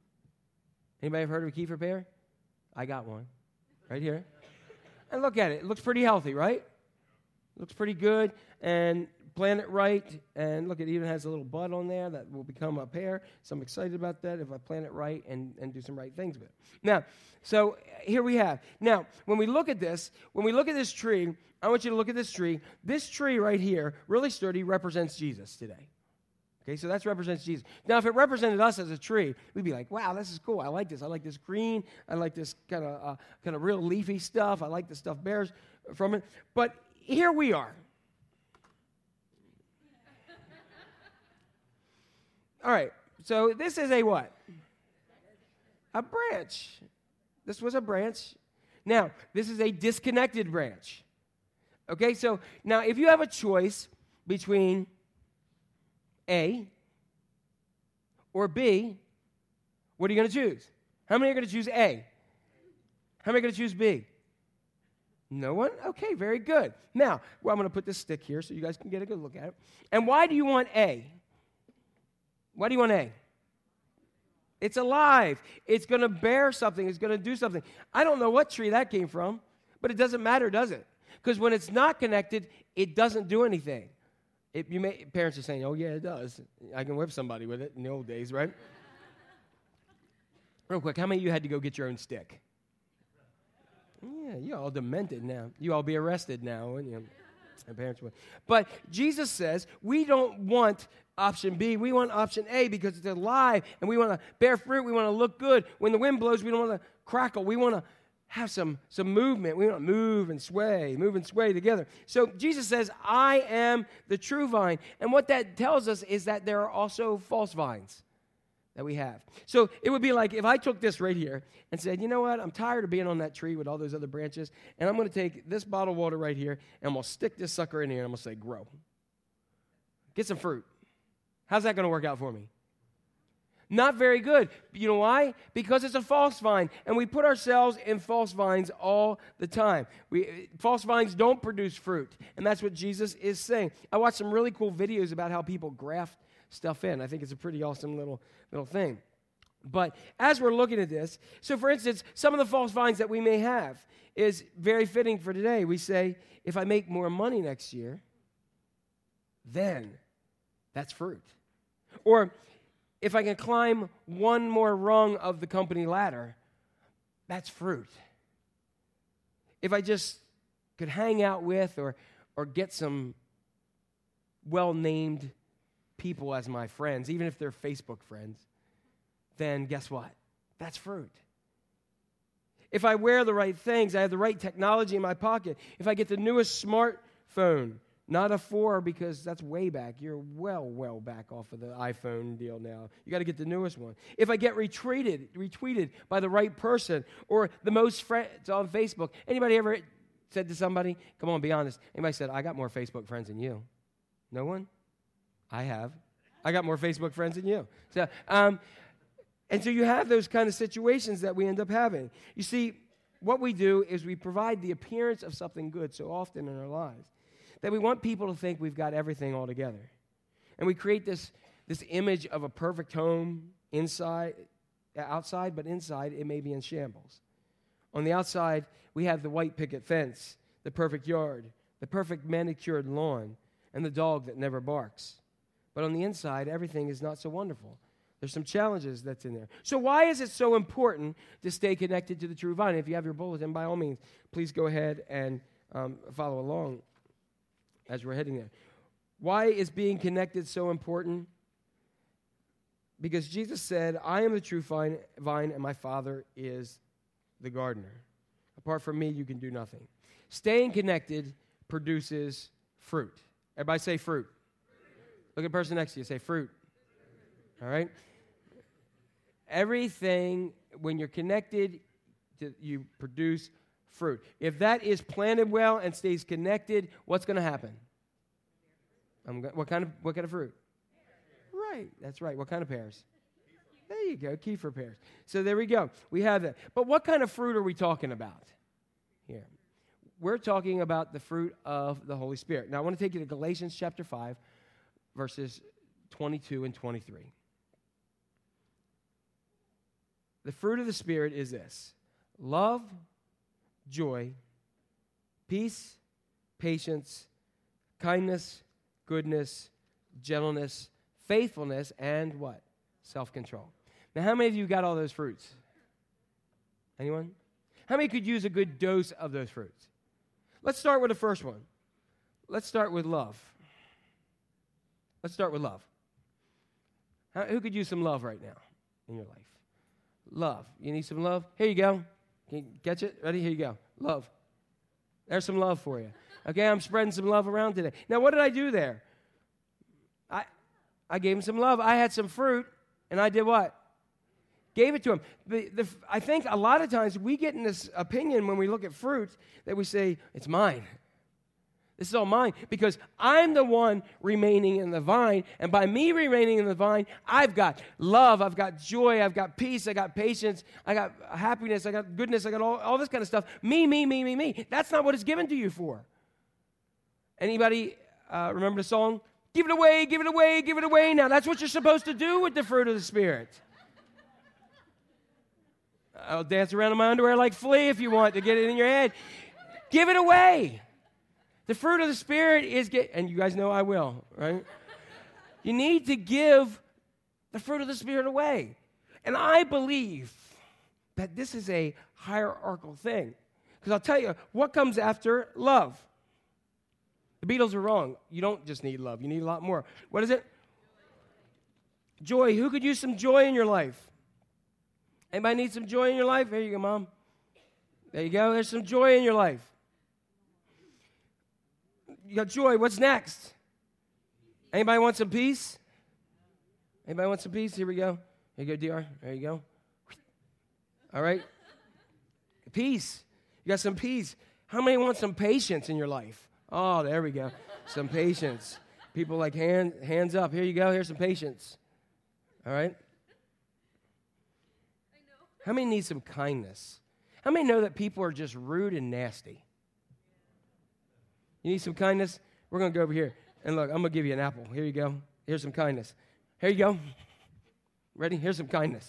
Anybody ever heard of a Kiefer pear? I got one right here. And look at it. It looks pretty healthy, right? Looks pretty good. And plant it right. And look, it even has a little bud on there that will become a pear. So I'm excited about that if I plant it right and, and do some right things with it. Now, so here we have. Now, when we look at this, when we look at this tree, I want you to look at this tree. This tree right here, really sturdy, represents Jesus today. Okay, so that represents Jesus. Now, if it represented us as a tree, we'd be like, wow, this is cool. I like this. I like this green. I like this kind of uh, kind of real leafy stuff. I like the stuff bears from it. But here we are. All right, so this is a what? A branch. This was a branch. Now, this is a disconnected branch. Okay, so now if you have a choice between A or B, what are you going to choose? How many are going to choose A? How many are going to choose B? No one? Okay, very good. Now, well, I'm going to put this stick here so you guys can get a good look at it. And why do you want A? Why do you want A? It's alive. It's going to bear something. It's going to do something. I don't know what tree that came from, but it doesn't matter, does it? Because when it's not connected, it doesn't do anything. It, you may, parents are saying, oh, yeah, it does. I can whip somebody with it in the old days, right? Real quick, how many of you had to go get your own stick? Yeah, you're all demented now. You all be arrested now, wouldn't you? My parents would. But Jesus says we don't want option B. We want option A because it's alive, and we want to bear fruit. We want to look good. When the wind blows, we don't want to crackle. We want to have some, some movement. We want to move and sway, move and sway together. So Jesus says, I am the true vine. And what that tells us is that there are also false vines. that we have. So it would be like if I took this right here and said, you know what, I'm tired of being on that tree with all those other branches, and I'm going to take this bottle of water right here, and I'm going to stick this sucker in here, and I'm going to say, grow. Get some fruit. How's that going to work out for me? Not very good. You know why? Because it's a false vine, and we put ourselves in false vines all the time. We false vines don't produce fruit, and that's what Jesus is saying. I watched some really cool videos about how people graft stuff in. I think it's a pretty awesome little little thing. But as we're looking at this, so for instance, some of the false vines that we may have is very fitting for today. We say, if I make more money next year, then that's fruit. Or if I can climb one more rung of the company ladder, that's fruit. If I just could hang out with or or get some well-named people as my friends, even if they're Facebook friends, then guess what? That's fruit. If I wear the right things, I have the right technology in my pocket, if I get the newest smartphone, not a four because that's way back. You're well, well back off of the iPhone deal now. You got to get the newest one. If I get retweeted, retweeted by the right person or the most friends on Facebook, anybody ever said to somebody, come on, be honest, anybody said, I got more Facebook friends than you? No one? I have. I got more Facebook friends than you. So, um, and so you have those kind of situations that we end up having. You see, what we do is we provide the appearance of something good so often in our lives that we want people to think we've got everything all together. And we create this, this image of a perfect home inside, outside, but inside it may be in shambles. On the outside, we have the white picket fence, the perfect yard, the perfect manicured lawn, and the dog that never barks. But on the inside, everything is not so wonderful. There's some challenges that's in there. So why is it so important to stay connected to the true vine? If you have your bulletin, by all means, please go ahead and um, follow along as we're heading there. Why is being connected so important? Because Jesus said, I am the true vine, vine and my Father is the gardener. Apart from me, you can do nothing. Staying connected produces fruit. Everybody say fruit. Look at the person next to you. Say fruit. All right? Everything, when you're connected, to, you produce fruit. If that is planted well and stays connected, what's going to happen? I'm go- what kind of what kind of fruit? Right. That's right. What kind of pears? There you go. Kefir pears. So there we go. We have that. But what kind of fruit are we talking about here? We're talking about the fruit of the Holy Spirit. Now, I want to take you to Galatians chapter five, verses twenty-two and twenty-three. The fruit of the Spirit is this: love, joy, peace, patience, kindness, goodness, gentleness, faithfulness, and what? Self-control. Now, how many of you got all those fruits? Anyone? How many could use a good dose of those fruits? Let's start with the first one. Let's start with love. Let's start with love. How, who could use some love right now in your life? Love. You need some love? Here you go. Can you catch it? Ready? Here you go. Love. There's some love for you. Okay, I'm spreading some love around today. Now, what did I do there? I I gave him some love. I had some fruit, and I did what? Gave it to him. The, the, I think a lot of times we get in this opinion when we look at fruit that we say, it's mine. This is all mine because I'm the one remaining in the vine, and by me remaining in the vine, I've got love, I've got joy, I've got peace, I got patience, I got happiness, I got goodness, I got all, all this kind of stuff. Me, me, me, me, me. That's not what it's given to you for. Anybody uh, remember the song? Give it away, give it away, give it away. Now, that's what you're supposed to do with the fruit of the Spirit. I'll dance around in my underwear like Flea if you want to get it in your head. Give it away. The fruit of the Spirit is, get, and you guys know I will, right? You need to give the fruit of the Spirit away. And I believe that this is a hierarchical thing. Because I'll tell you, what comes after love? The Beatles are wrong. You don't just need love. You need a lot more. What is it? Joy. Who could use some joy in your life? Anybody need some joy in your life? There you go, Mom. There you go. There's some joy in your life. You got joy. What's next? Anybody want some peace? Anybody want some peace? Here we go. Here you go, D R. There you go. All right. Peace. You got some peace. How many want some patience in your life? Oh, there we go. Some patience. People like hand, hands up. Here you go. Here's some patience. All right. How many need some kindness? How many know that people are just rude and nasty? You need some kindness? We're going to go over here. And look, I'm going to give you an apple. Here you go. Here's some kindness. Here you go. Ready? Here's some kindness.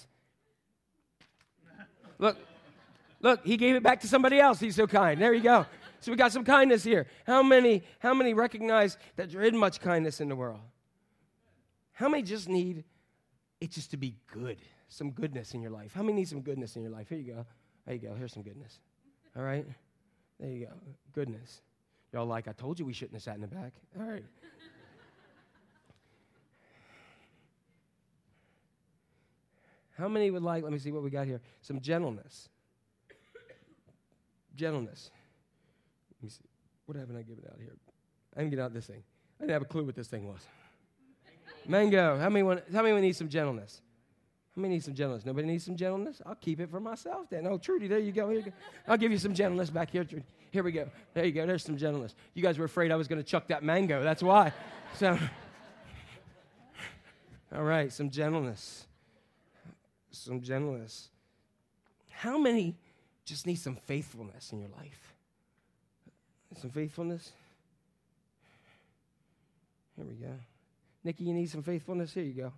Look. Look, he gave it back to somebody else. He's so kind. There you go. So we got some kindness here. How many, how many recognize that there isn't much kindness in the world? How many just need it just to be good? Some goodness in your life. How many need some goodness in your life? Here you go. There you go. Here's some goodness. All right? There you go. Goodness. Y'all like, I told you we shouldn't have sat in the back. All right. How many would like, let me see what we got here, some gentleness. Gentleness. Let me see. What haven't I given out here? I didn't get out this thing. I didn't have a clue what this thing was. Mango. How many want, how many need some gentleness? How many need some gentleness? Nobody needs some gentleness? I'll keep it for myself then. Oh, Trudy, there you go. Here you go. I'll give you some gentleness back here, Trudy. Here we go. There you go. There's some gentleness. You guys were afraid I was going to chuck that mango. That's why. So, all right, some gentleness. Some gentleness. How many just need some faithfulness in your life? Some faithfulness? Here we go. Nikki, you need some faithfulness? Here you go.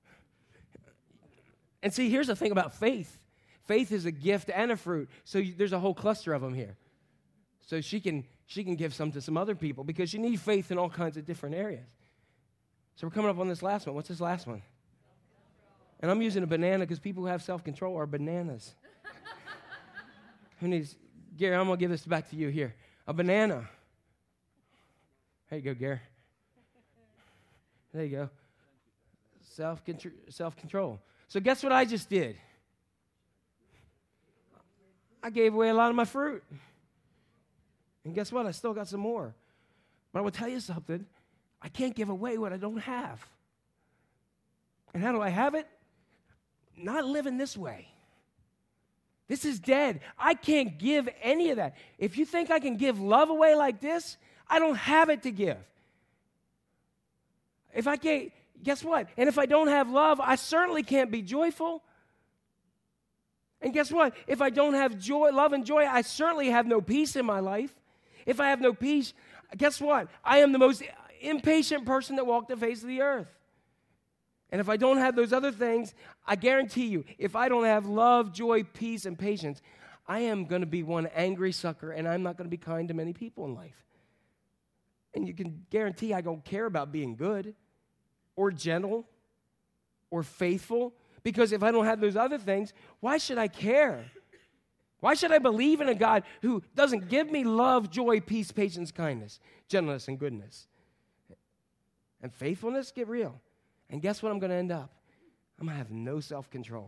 And see, here's the thing about faith. Faith is a gift and a fruit. So you, there's a whole cluster of them here. So she can she can give some to some other people because you need faith in all kinds of different areas. So we're coming up on this last one. What's this last one? And I'm using a banana because people who have self-control are bananas. Who needs, Gary, I'm going to give this back to you here. A banana. There you go, Gary. There you go. Self-control. Self-control. So guess what I just did? I gave away a lot of my fruit. And guess what? I still got some more. But I will tell you something. I can't give away what I don't have. And how do I have it? Not living this way. This is dead. I can't give any of that. If you think I can give love away like this, I don't have it to give. If I can't, guess what? And if I don't have love, I certainly can't be joyful. And guess what? If I don't have joy, love and joy, I certainly have no peace in my life. If I have no peace, guess what? I am the most impatient person that walked the face of the earth. And if I don't have those other things, I guarantee you, if I don't have love, joy, peace, and patience, I am going to be one angry sucker, and I'm not going to be kind to many people in life. And you can guarantee I don't care about being good or gentle or faithful, because if I don't have those other things, why should I care? Why should I believe in a God who doesn't give me love, joy, peace, patience, kindness, gentleness, and goodness? And faithfulness, get real. And guess what I'm going to end up? I'm going to have no self-control.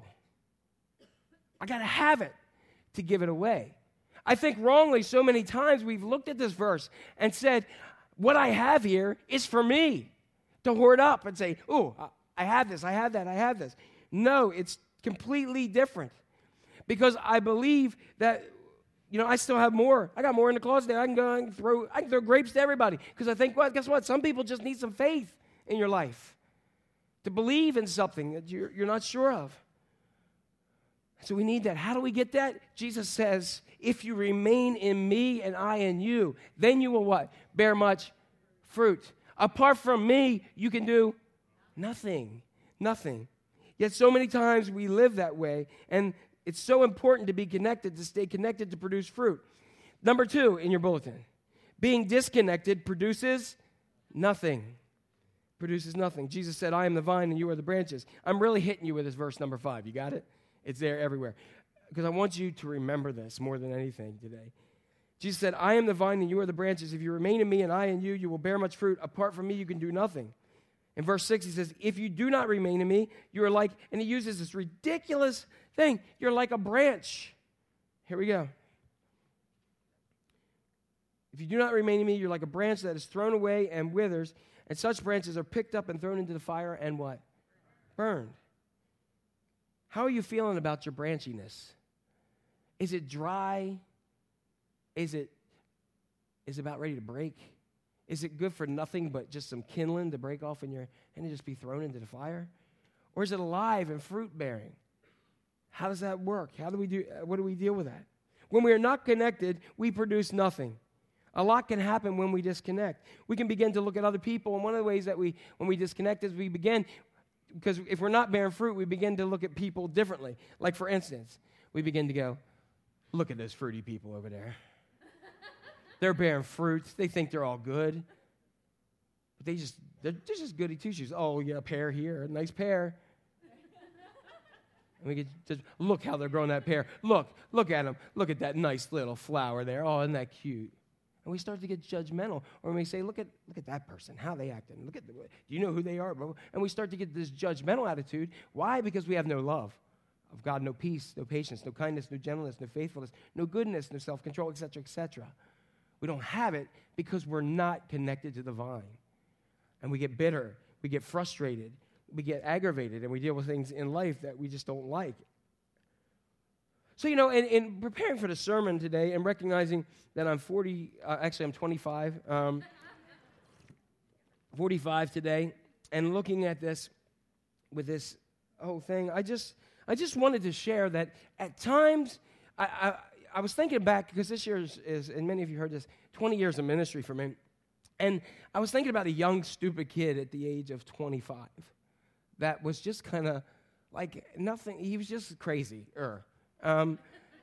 I got to have it to give it away. I think wrongly so many times we've looked at this verse and said, what I have here is for me to hoard up and say, oh, I have this, I have that, I have this. No, it's completely different. Because I believe that, you know, I still have more. I got more in the closet there. I can go and throw, I can throw grapes to everybody. Because I think, well, guess what? Some people just need some faith in your life to believe in something that you're, you're not sure of. So we need that. How do we get that? Jesus says, if you remain in me and I in you, then you will what? Bear much fruit. Apart from me, you can do nothing. Nothing. Yet so many times we live that way, and it's so important to be connected, to stay connected, to produce fruit. Number two in your bulletin, being disconnected produces nothing. Produces nothing. Jesus said, I am the vine and you are the branches. I'm really hitting you with this verse number five. You got it? It's there everywhere. Because I want you to remember this more than anything today. Jesus said, I am the vine and you are the branches. If you remain in me and I in you, you will bear much fruit. Apart from me, you can do nothing. In verse six, he says, if you do not remain in me, you are like, and he uses this ridiculous thing, you're like a branch. Here we go. If you do not remain in me, you're like a branch that is thrown away and withers, and such branches are picked up and thrown into the fire and what? Burned. How are you feeling about your branchiness? Is it dry? Is it, is it about ready to break? Is it good for nothing but just some kindling to break off in your and just be thrown into the fire? Or is it alive and fruit-bearing? How does that work? How do we do, what do we deal with that? When we are not connected, we produce nothing. A lot can happen when we disconnect. We can begin to look at other people, and one of the ways that we, when we disconnect is we begin, because if we're not bearing fruit, we begin to look at people differently. Like, for instance, we begin to go, look at those fruity people over there. They're bearing fruits. They think they're all good. But they just, they're, they're just goody two-shoes. Oh, yeah, a pear here, a nice pear. And we could just look how they're growing that pear. Look, look at them. Look at that nice little flower there. Oh, isn't that cute? And we start to get judgmental. Or we say, look at look at that person, how they acting. Look at the, do you know who they are? And we start to get this judgmental attitude. Why? Because we have no love of God, no peace, no patience, no kindness, no gentleness, no faithfulness, no goodness, no self-control, et cetera, et cetera. We don't have it because we're not connected to the vine. And we get bitter, we get frustrated, we get aggravated, and we deal with things in life that we just don't like. So, you know, in, in preparing for the sermon today and recognizing that I'm forty, uh, actually I'm twenty-five, um, forty-five today, and looking at this with this whole thing, I just I just wanted to share that at times, I, I, I was thinking back, because this year is, is, and many of you heard this, twenty years of ministry for me, and I was thinking about a young, stupid kid at the age of twenty-five that was just kind of like nothing, he was just crazy, er. Um,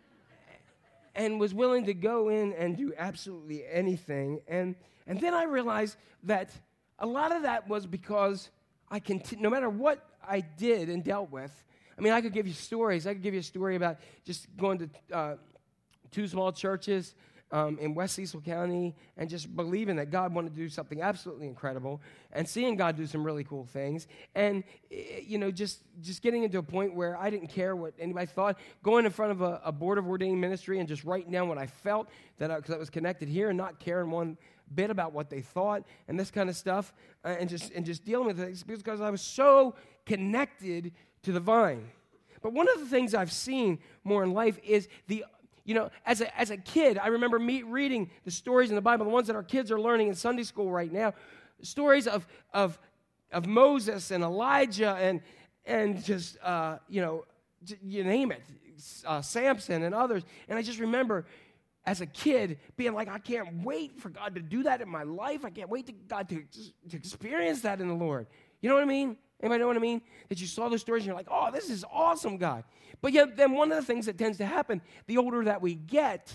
and was willing to go in and do absolutely anything. And and then I realized that a lot of that was because I conti- no matter what I did and dealt with, I mean, I could give you stories. I could give you a story about just going to uh, two small churches um, in West Cecil County and just believing that God wanted to do something absolutely incredible and seeing God do some really cool things. And, you know, just, just getting into a point where I didn't care what anybody thought, going in front of a, a board of ordained ministry and just writing down what I felt, that I, 'cause I was connected here, and not caring one bit about what they thought and this kind of stuff, uh, and just and just dealing with it because I was so connected to the vine. But one of the things I've seen more in life is the You know, as a as a kid, I remember me reading the stories in the Bible, the ones that our kids are learning in Sunday school right now, stories of of of Moses and Elijah and and just uh, you know, j- you name it, uh, Samson and others. And I just remember, as a kid, being like, I can't wait for God to do that in my life. I can't wait to God to to experience that in the Lord. You know what I mean? Anybody know what I mean? That you saw those stories and you're like, oh, this is awesome, God. But yet then one of the things that tends to happen, the older that we get,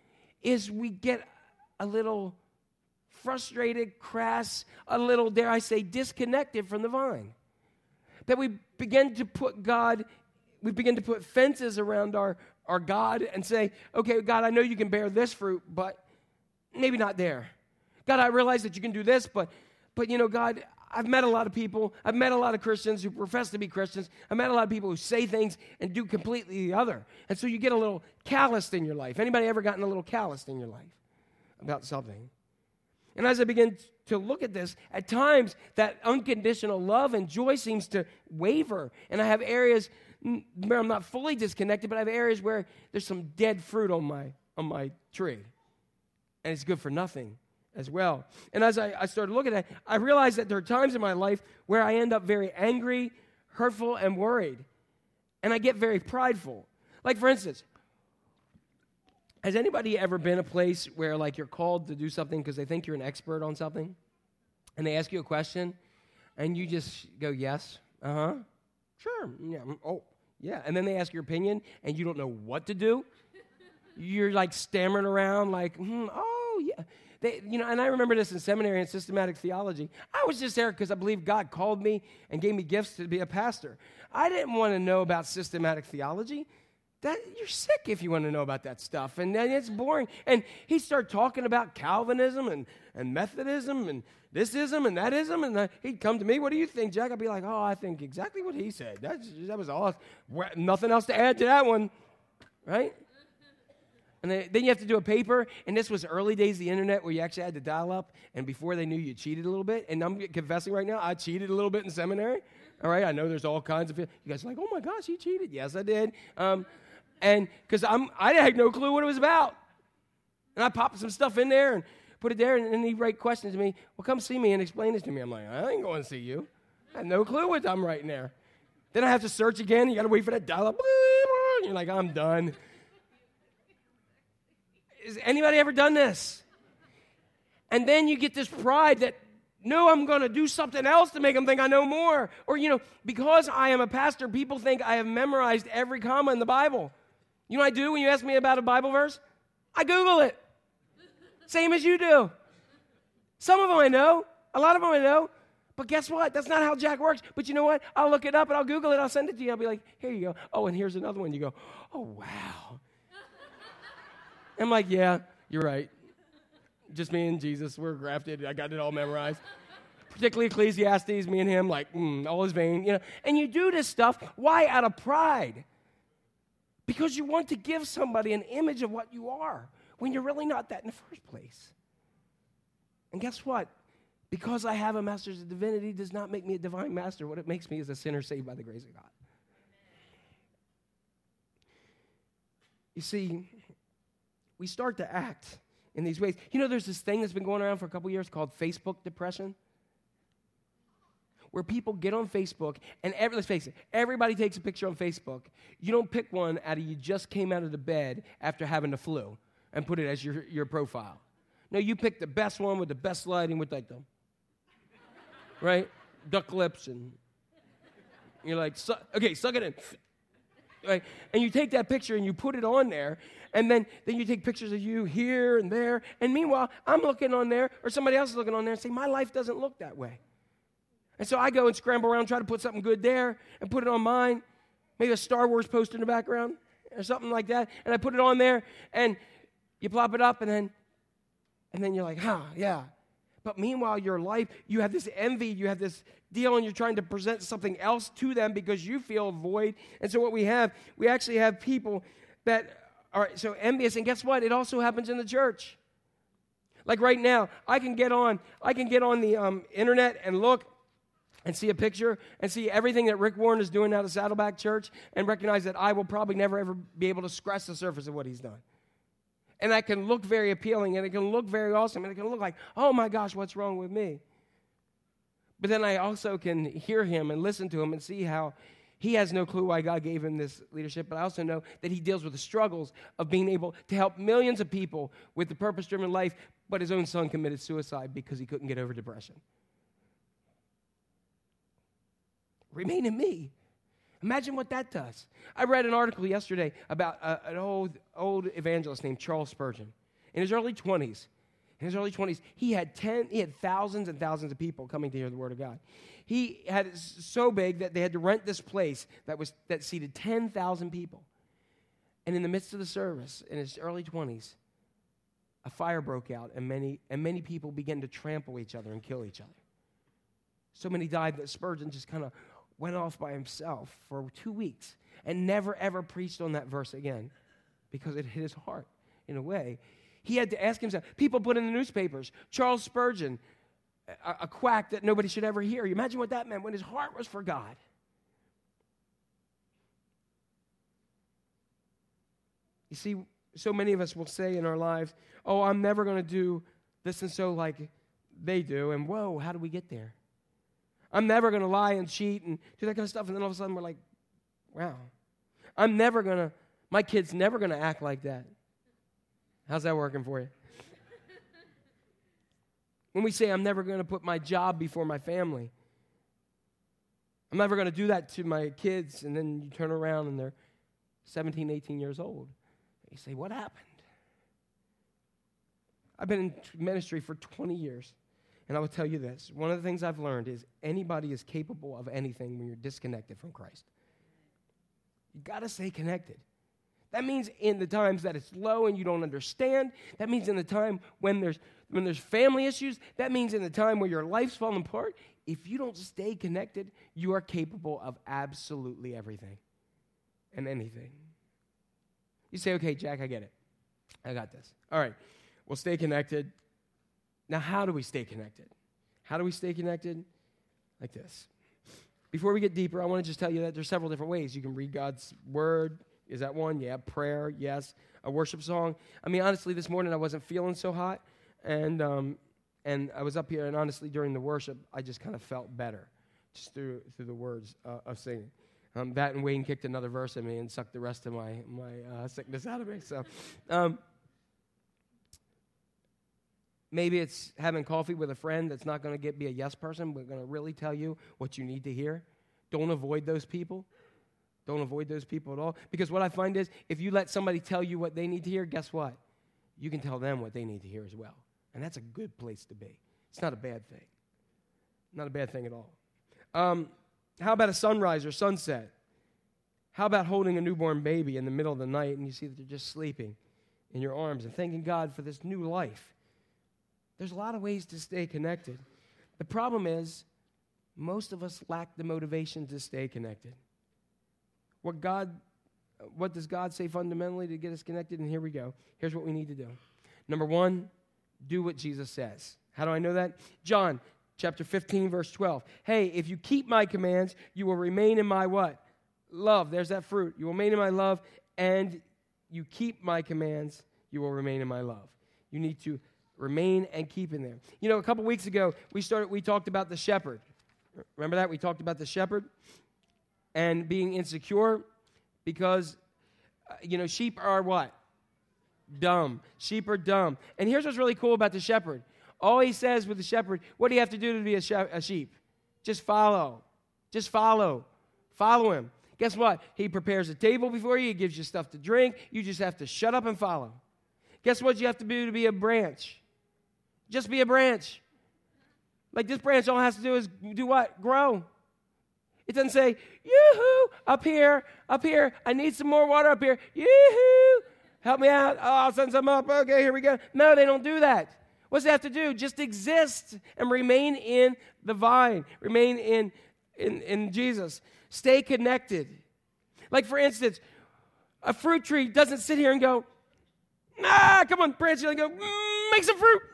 is we get a little frustrated, crass, a little, dare I say, disconnected from the vine. That we begin to put God, we begin to put fences around our, our God and say, okay, God, I know you can bear this fruit, but maybe not there. God, I realize that you can do this, but, but you know, God, I've met a lot of people. I've met a lot of Christians who profess to be Christians. I've met a lot of people who say things and do completely the other. And so you get a little calloused in your life. Anybody ever gotten a little calloused in your life about something? And as I begin to look at this, at times that unconditional love and joy seems to waver. And I have areas where I'm not fully disconnected, but I have areas where there's some dead fruit on my on my tree. And it's good for nothing as well. And as I, I started looking at it, I realized that there are times in my life where I end up very angry, hurtful, and worried. And I get very prideful. Like, for instance, has anybody ever been a place where, like, you're called to do something because they think you're an expert on something? And they ask you a question, and you just go, yes, uh-huh, sure, yeah, oh, yeah. And then they ask your opinion, and you don't know what to do. You're, like, stammering around, like, hmm, oh, yeah. They, you know, and I remember this in seminary and systematic theology. I was just there because I believe God called me and gave me gifts to be a pastor. I didn't want to know about systematic theology. That you're sick if you want to know about that stuff, and then it's boring. And he started talking about Calvinism and, and Methodism and this ism and that ism, and uh, he'd come to me, what do you think, Jack? I'd be like, oh, I think exactly what he said. That's, that was awesome. Well, nothing else to add to that one, right? And then you have to do a paper, and this was early days of the internet where you actually had to dial up, and before they knew you cheated a little bit, and I'm confessing right now, I cheated a little bit in seminary, All right, I know there's all kinds of, you guys are like, oh my gosh, he cheated. Yes, I did. Um, and because I'm, I had no clue what it was about. And I popped some stuff in there and put it there, and then he'd write questions to me. Well, come see me and explain this to me. I'm like, I ain't going to see you. I have no clue what I'm writing there. Then I have to search again. You got to wait for that dial-up. You're like, I'm done. Has anybody ever done this? And then you get this pride that, no, I'm going to do something else to make them think I know more. Or, you know, because I am a pastor, people think I have memorized every comma in the Bible. You know what I do when you ask me about a Bible verse? I Google it. Same as you do. Some of them I know. A lot of them I know. But guess what? That's not how Jack works. But you know what? I'll look it up and I'll Google it. I'll send it to you. I'll be like, here you go. Oh, and here's another one. You go, oh, wow. I'm like, yeah, you're right. Just me and Jesus. We're grafted. I got it all memorized. Particularly Ecclesiastes, me and him, like, mm, all his vein. You know. And you do this stuff. Why? Out of pride. Because you want to give somebody an image of what you are when you're really not that in the first place. And guess what? Because I have a master's of divinity does not make me a divine master. What it makes me is a sinner saved by the grace of God. You see, we start to act in these ways. You know, there's this thing that's been going around for a couple years called Facebook depression, where people get on Facebook, and every, let's face it, everybody takes a picture on Facebook. You don't pick one out of you just came out of the bed after having the flu and put it as your, your profile. No, you pick the best one with the best lighting with like the, right, duck lips, and you're like, su- okay, suck it in. Right? And you take that picture and you put it on there, and then, then you take pictures of you here and there, and meanwhile, I'm looking on there, or somebody else is looking on there and saying, my life doesn't look that way. And so I go and scramble around, try to put something good there, and put it on mine, maybe a Star Wars poster in the background, or something like that, and I put it on there, and you plop it up, and then, and then you're like, huh, yeah. But meanwhile, your life, you have this envy, you have this deal, and you're trying to present something else to them because you feel a void. And so what we have, we actually have people that are so envious. And guess what? It also happens in the church. Like right now, I can get on, I can get on the um, internet and look and see a picture and see everything that Rick Warren is doing now at Saddleback Church and recognize that I will probably never, ever be able to scratch the surface of what he's done. And that can look very appealing, and it can look very awesome, and it can look like, oh my gosh, what's wrong with me? But then I also can hear him and listen to him and see how he has no clue why God gave him this leadership, but I also know that he deals with the struggles of being able to help millions of people with the purpose-driven life, but his own son committed suicide because he couldn't get over depression. Remain in me. Imagine what that does. I read an article yesterday about uh, an old old evangelist named Charles Spurgeon. In his early twenties, in his early twenties, he had ten, he had thousands and thousands of people coming to hear the word of God. He had it so big that they had to rent this place that was that seated ten thousand people. And in the midst of the service, in his early twenties, a fire broke out, and many and many people began to trample each other and kill each other. So many died that Spurgeon just kind of went off by himself for two weeks and never, ever preached on that verse again because it hit his heart in a way. He had to ask himself. People put in the newspapers, Charles Spurgeon, a, a quack that nobody should ever hear. You imagine what that meant when his heart was for God. You see, so many of us will say in our lives, oh, I'm never going to do this and so like they do, and whoa, how do we get there? I'm never going to lie and cheat and do that kind of stuff. And then all of a sudden we're like, wow. I'm never going to, my kid's never going to act like that. How's that working for you? When we say I'm never going to put my job before my family. I'm never going to do that to my kids. And then you turn around and they're seventeen, eighteen years old. You say, what happened? I've been in ministry for twenty years. And I will tell you this, one of the things I've learned is anybody is capable of anything when you're disconnected from Christ. You got to stay connected. That means in the times that it's low and you don't understand. That means in the time when there's when there's family issues. That means in the time where your life's falling apart. If you don't stay connected, you are capable of absolutely everything and anything. You say, okay, Jack, I get it. I got this. All right, we'll stay connected. Now, how do we stay connected? How do we stay connected? Like this. before we get deeper, I want to just tell you that there's several different ways. You can read God's word. Is that one? Yeah. Prayer, yes. A worship song. I mean, honestly, this morning I wasn't feeling so hot, and um, and I was up here, and honestly, during the worship, I just kind of felt better, just through through the words uh, of singing. Um, that and Wayne kicked another verse at me and sucked the rest of my my uh, sickness out of me. So. Um, Maybe it's having coffee with a friend that's not going to get be a yes person, but going to really tell you what you need to hear. Don't avoid those people. Don't avoid those people at all. Because what I find is, if you let somebody tell you what they need to hear, guess what? You can tell them what they need to hear as well. And that's a good place to be. It's not a bad thing. Not a bad thing at all. Um, how about a sunrise or sunset? How about holding a newborn baby in the middle of the night and you see that they're just sleeping in your arms and thanking God for this new life? There's a lot of ways to stay connected. The problem is, most of us lack the motivation to stay connected. What God, what does God say fundamentally to get us connected? And here we go. Here's what we need to do. Number one, do what Jesus says. How do I know that? John chapter fifteen, verse twelve. Hey, if you keep my commands, you will remain in my what? Love. There's that fruit. You will remain in my love, and you keep my commands, you will remain in my love. You need to remain and keep in there. You know, a couple weeks ago, we started. We talked about the shepherd. Remember that? We talked about the shepherd and being insecure because, uh, you know, sheep are what? Dumb. Sheep are dumb. And here's what's really cool about the shepherd. All he says with the shepherd, what do you have to do to be a, she- a sheep? Just follow. Just follow. Follow him. Guess what? He prepares a table before you. He gives you stuff to drink. You just have to shut up and follow. Guess what you have to do to be a branch? Just be a branch. Like this branch, all it has to do is do what? Grow. It doesn't say, yoo-hoo, up here, up here. I need some more water up here. Yoo-hoo, help me out. Oh, I'll send some up. Okay, here we go. No, they don't do that. What does it have to do? Just exist and remain in the vine. Remain in, in, in Jesus. Stay connected. Like, for instance, a fruit tree doesn't sit here and go, ah, come on, branch, and go, mm, make some fruit.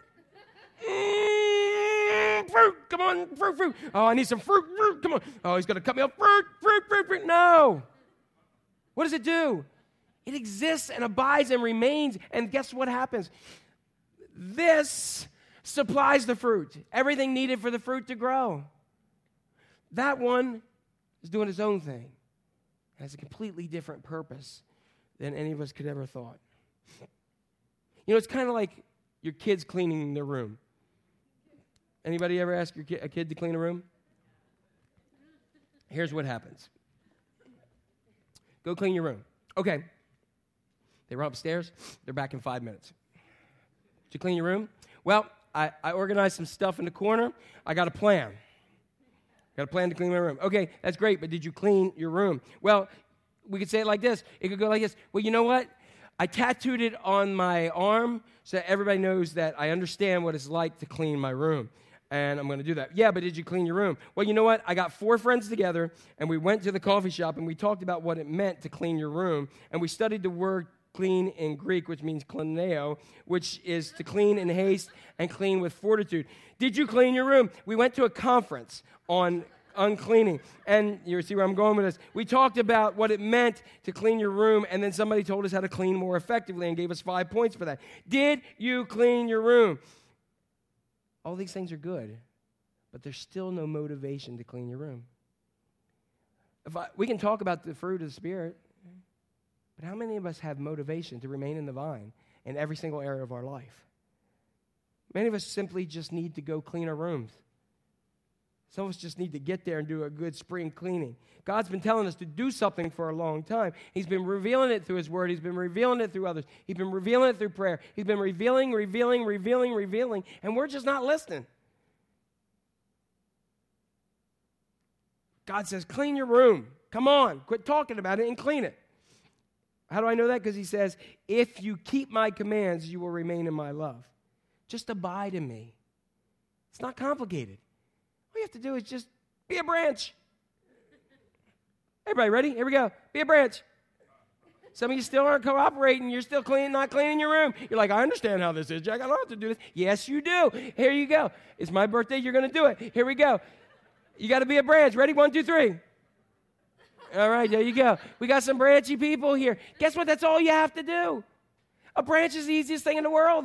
Mm, fruit, come on, fruit, fruit. Oh, I need some fruit, fruit, come on. Oh, he's going to cut me off, fruit, fruit, fruit, fruit. No. What does it do? It exists and abides and remains, and guess what happens? This supplies the fruit, everything needed for the fruit to grow. That one is doing its own thing. It has a completely different purpose than any of us could ever thought. You know, it's kind of like your kids cleaning their room. Anybody ever ask your ki- a kid to clean a room? Here's what happens. Go clean your room. Okay. They were upstairs. They're back in five minutes. Did you clean your room? Well, I, I organized some stuff in the corner. I got a plan. Got a plan to clean my room. Okay, that's great, but did you clean your room? Well, we could say it like this. It could go like this. Well, you know what? I tattooed it on my arm so that everybody knows that I understand what it's like to clean my room. And I'm going to do that. Yeah, but did you clean your room? Well, you know what? I got four friends together, and we went to the coffee shop, and we talked about what it meant to clean your room. And we studied the word clean in Greek, which means klineo, which is to clean in haste and clean with fortitude. Did you clean your room? We went to a conference on uncleaning. And you see where I'm going with this. We talked about what it meant to clean your room, and then somebody told us how to clean more effectively and gave us five points for that. Did you clean your room? All these things are good, but there's still no motivation to clean your room. If I, we can talk about the fruit of the Spirit, but how many of us have motivation to remain in the vine in every single area of our life? Many of us simply just need to go clean our rooms. Some of us just need to get there and do a good spring cleaning. God's been telling us to do something for a long time. He's been revealing it through His Word. He's been revealing it through others. He's been revealing it through prayer. He's been revealing, revealing, revealing, revealing, and we're just not listening. God says, clean your room. Come on, quit talking about it and clean it. How do I know that? Because He says, if you keep my commands, you will remain in my love. Just abide in me. It's not complicated. All you have to do is just be a branch. Everybody ready? Here we go. Be a branch. Some of you still aren't cooperating. You're still clean, not cleaning your room. You're like, I understand how this is, Jack. I don't have to do this. Yes, you do. Here you go. It's my birthday. You're going to do it. Here we go. You got to be a branch. Ready? One, two, three. All right, there you go. We got some branchy people here. Guess what? That's all you have to do. A branch is the easiest thing in the world.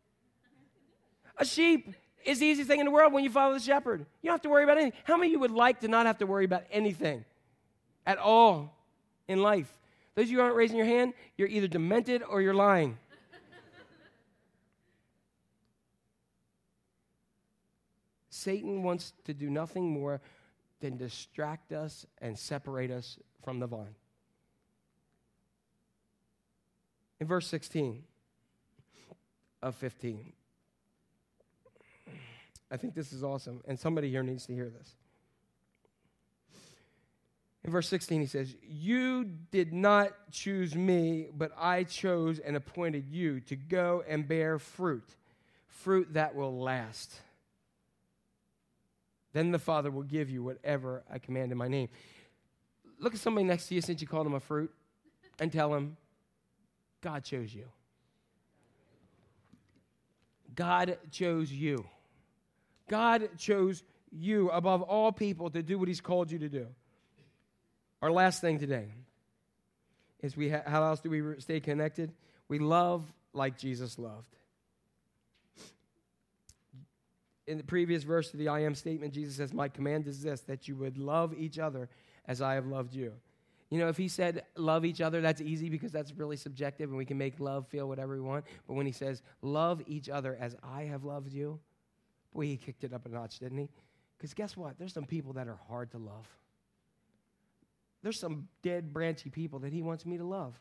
A sheep is the easiest thing in the world when you follow the shepherd. You don't have to worry about anything. How many of you would like to not have to worry about anything at all in life? Those of you who aren't raising your hand, you're either demented or you're lying. Satan wants to do nothing more than distract us and separate us from the vine. In verse sixteen of fifteen, I think this is awesome, and somebody here needs to hear this. In verse sixteen, he says, "You did not choose me, but I chose and appointed you to go and bear fruit, fruit that will last. Then the Father will give you whatever I command in my name." Look at somebody next to you since you called him a fruit and tell him, God chose you. God chose you. God chose you above all people to do what he's called you to do. Our last thing today is we ha- how else do we re- stay connected? We love like Jesus loved. In the previous verse of the I am statement, Jesus says, "My command is this, that you would love each other as I have loved you." You know, if he said love each other, that's easy because that's really subjective and we can make love feel whatever we want. But when he says love each other as I have loved you, boy, he kicked it up a notch, didn't he? Because guess what? There's some people that are hard to love. There's some dead, branchy people that he wants me to love.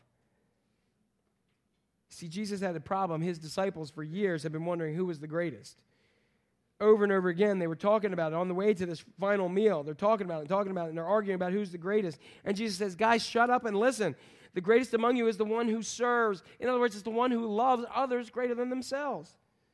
See, Jesus had a problem. His disciples for years have been wondering who was the greatest. Over and over again, they were talking about it on the way to this final meal. They're talking about it, talking about it, and they're arguing about who's the greatest. And Jesus says, guys, shut up and listen. The greatest among you is the one who serves. In other words, it's the one who loves others greater than themselves.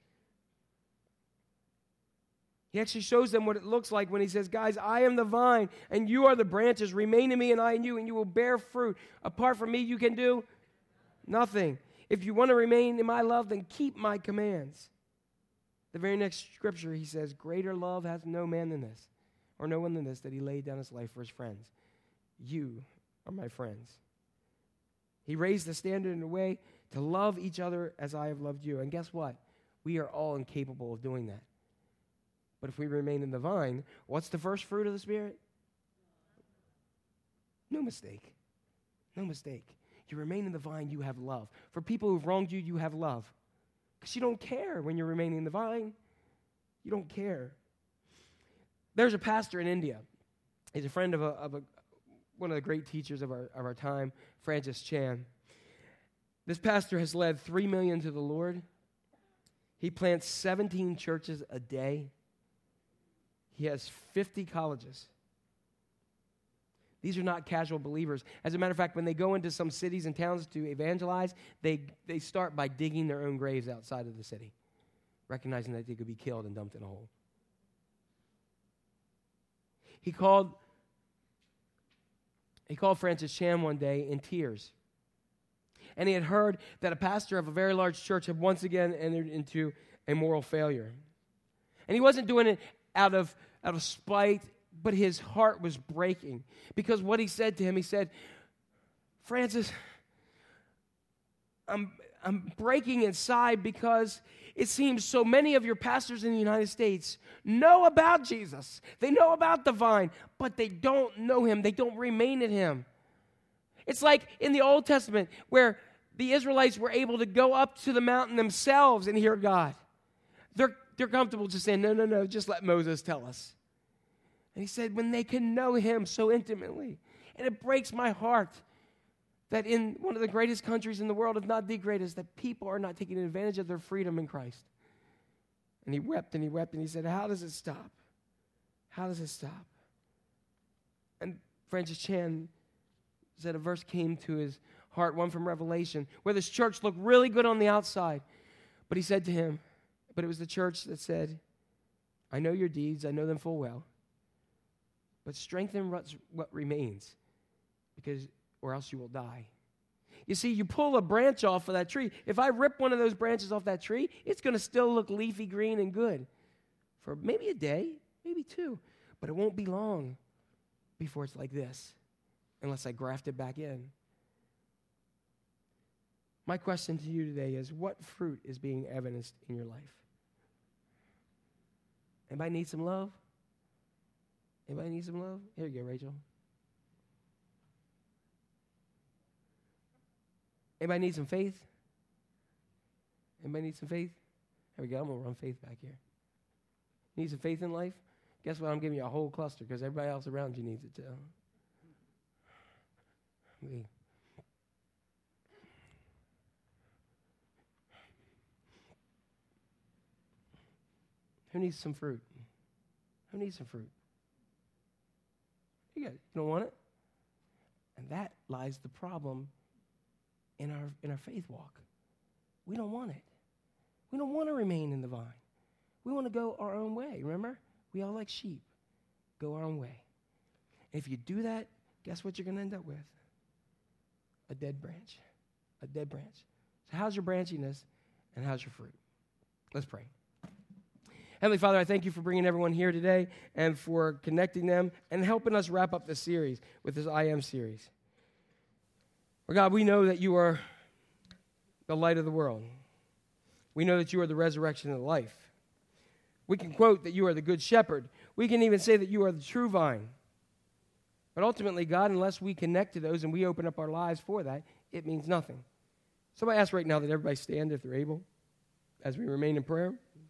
He actually shows them what it looks like when he says, guys, I am the vine, and you are the branches. Remain in me, and I in you, and you will bear fruit. Apart from me, you can do nothing. If you want to remain in my love, then keep my commands. The very next scripture, he says, greater love has no man than this, or no one than this, that he laid down his life for his friends. You are my friends. He raised the standard in a way to love each other as I have loved you. And guess what? We are all incapable of doing that. But if we remain in the vine, what's the first fruit of the Spirit? No mistake. No mistake. You remain in the vine, you have love. For people who've wronged you, you have love. Because you don't care when you're remaining in the vine. You don't care. There's a pastor in India. He's a friend of, a, of a, one of the great teachers of our, of our time, Francis Chan. This pastor has led three million to the Lord. He plants seventeen churches a day. He has fifty colleges. These are not casual believers. As a matter of fact, when they go into some cities and towns to evangelize, they, they start by digging their own graves outside of the city, recognizing that they could be killed and dumped in a hole. He called, he called Francis Chan one day in tears. And he had heard that a pastor of a very large church had once again entered into a moral failure. And he wasn't doing it out of, out of spite, but his heart was breaking. Because what he said to him, he said, Francis, I'm, I'm breaking inside because it seems so many of your pastors in the United States know about Jesus. They know about the vine, but they don't know him. They don't remain in him. It's like in the Old Testament where the Israelites were able to go up to the mountain themselves and hear God. They're, they're comfortable just saying, no, no, no, just let Moses tell us. And he said, when they can know him so intimately. And it breaks my heart that in one of the greatest countries in the world, if not the greatest, that people are not taking advantage of their freedom in Christ. And he wept and he wept and he said, how does it stop? How does it stop? And Francis Chan said a verse came to his heart, one from Revelation, where this church looked really good on the outside. But he said to him, but it was the church that said, I know your deeds, I know them full well, but strengthen what remains, because or else you will die. You see, you pull a branch off of that tree. If I rip one of those branches off that tree, it's going to still look leafy green and good for maybe a day, maybe two. But But it won't be long before it's like this, unless I graft it back in. My question to you today is, what fruit is being evidenced in your life? Anybody need some love? Anybody need some love? Here you go, Rachel. Anybody need some faith? Anybody need some faith? There we go. I'm going to run faith back here. Need some faith in life? Guess what? I'm giving you a whole cluster because everybody else around you needs it too. Me. Who needs some fruit? Who needs some fruit? You got it. You don't want it? And that lies the problem in our in our faith walk. We don't want it. We don't want to remain in the vine. We want to go our own way, remember? We all like sheep. Go our own way. And if you do that, guess what you're going to end up with? A dead branch. A dead branch. So how's your branchiness and how's your fruit? Let's pray. Heavenly Father, I thank you for bringing everyone here today and for connecting them and helping us wrap up this series with this I Am series. Well, God, we know that you are the light of the world. We know that you are the resurrection and the life. We can quote that you are the good shepherd. We can even say that you are the true vine. But ultimately, God, unless we connect to those and we open up our lives for that, it means nothing. So I ask right now that everybody stand if they're able as we remain in prayer.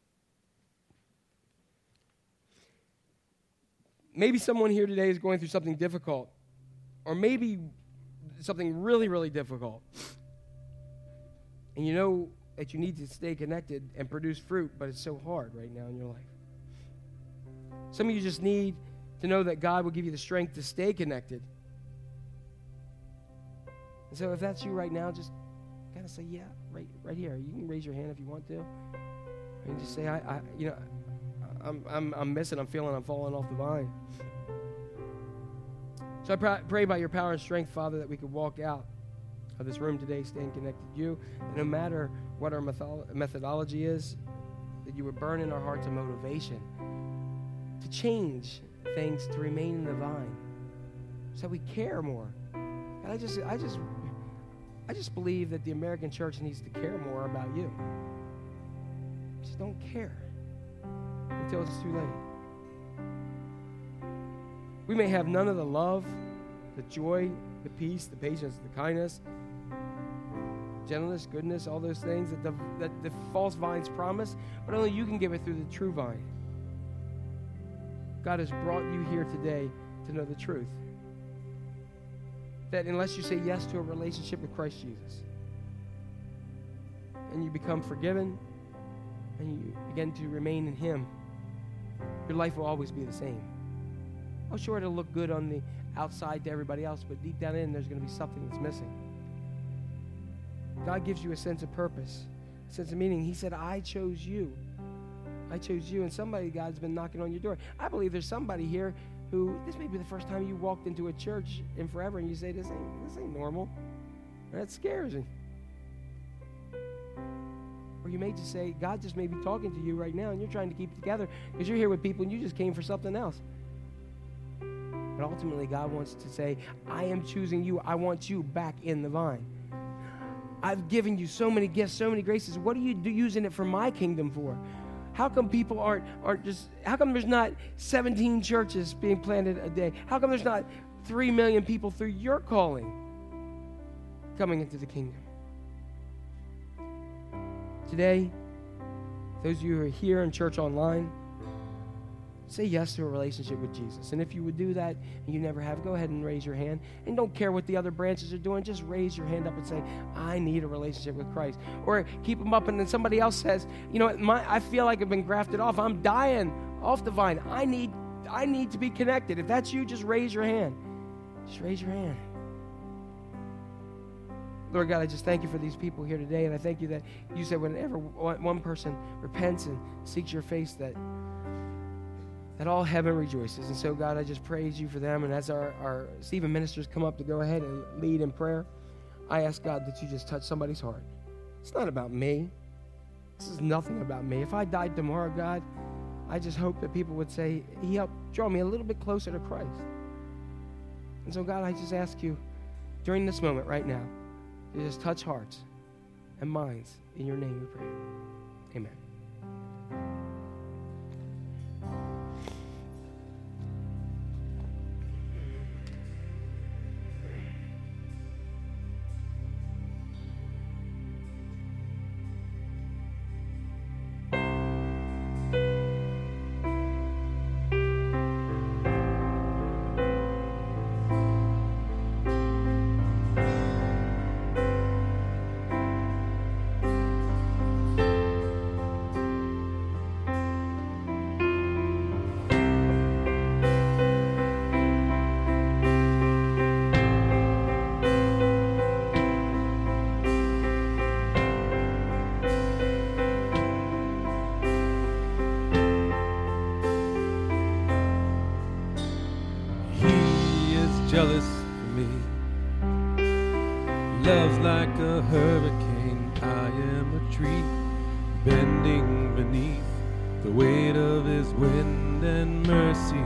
Maybe someone here today is going through something difficult, or maybe something really, really difficult. And you know that you need to stay connected and produce fruit, but it's so hard right now in your life. Some of you just need to know that God will give you the strength to stay connected. And so if that's you right now, just kind of say, yeah, right right here. You can raise your hand if you want to. And just say, I, I you know, I'm, I'm, I'm missing, I'm feeling I'm falling off the vine. So I pray, pray by your power and strength, Father, that we could walk out of this room today, staying connected to you. And no matter what our metho- methodology is, that you would burn in our hearts a motivation to change things, to remain in the vine, so we care more. And I just, I just, I just believe that the American church needs to care more about you. Just don't care until it's too late. We may have none of the love, the joy, the peace, the patience, the kindness, gentleness, goodness, all those things that the, that the false vines promise, but only you can give it through the true vine. God has brought you here today to know the truth. That unless you say yes to a relationship with Christ Jesus, and you become forgiven, and you begin to remain in Him, your life will always be the same. Oh, sure, it'll look good on the outside to everybody else, but deep down in, there's going to be something that's missing. God gives you a sense of purpose, a sense of meaning. He said, I chose you. I chose you. And somebody, God's been knocking on your door. I believe there's somebody here who, this may be the first time you walked into a church in forever, and you say, this ain't, this ain't normal. And that scares me. Or you may just say, God just may be talking to you right now, and you're trying to keep it together because you're here with people and you just came for something else. But ultimately, God wants to say, I am choosing you. I want you back in the vine. I've given you so many gifts, so many graces. What are you do, using it for my kingdom for? How come people aren't, aren't just, how come there's not seventeen churches being planted a day? How come there's not three million people through your calling coming into the kingdom? Today, those of you who are here in church online, say yes to a relationship with Jesus. And if you would do that and you never have, go ahead and raise your hand. And don't care what the other branches are doing. Just raise your hand up and say, I need a relationship with Christ. Or keep them up and then somebody else says, you know, my, I feel like I've been grafted off. I'm dying off the vine. I need, I need to be connected. If that's you, just raise your hand. Just raise your hand. Lord God, I just thank you for these people here today. And I thank you that you said whenever one person repents and seeks your face, that that all heaven rejoices. And so, God, I just praise you for them. And as our, our Stephen ministers come up to go ahead and lead in prayer, I ask, God, that you just touch somebody's heart. It's not about me. This is nothing about me. If I died tomorrow, God, I just hope that people would say, he helped draw me a little bit closer to Christ. And so, God, I just ask you during this moment right now to just touch hearts and minds. In your name we pray. Amen. Jealous for me, love's like a hurricane. I am a tree bending beneath the weight of his wind and mercy.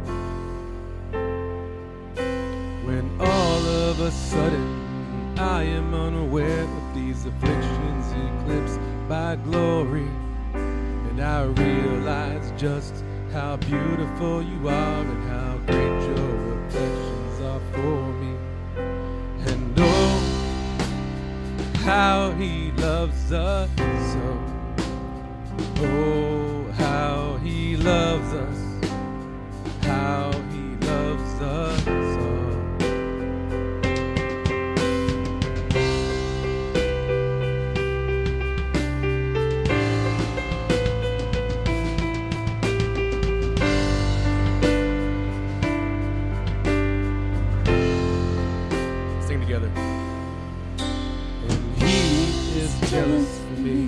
When all of a sudden I am unaware of these afflictions eclipsed by glory, and I realize just how beautiful you are and how great your affection for me. And oh, how he loves us so. Oh, how he loves us, how he loves us so. Jealous for me,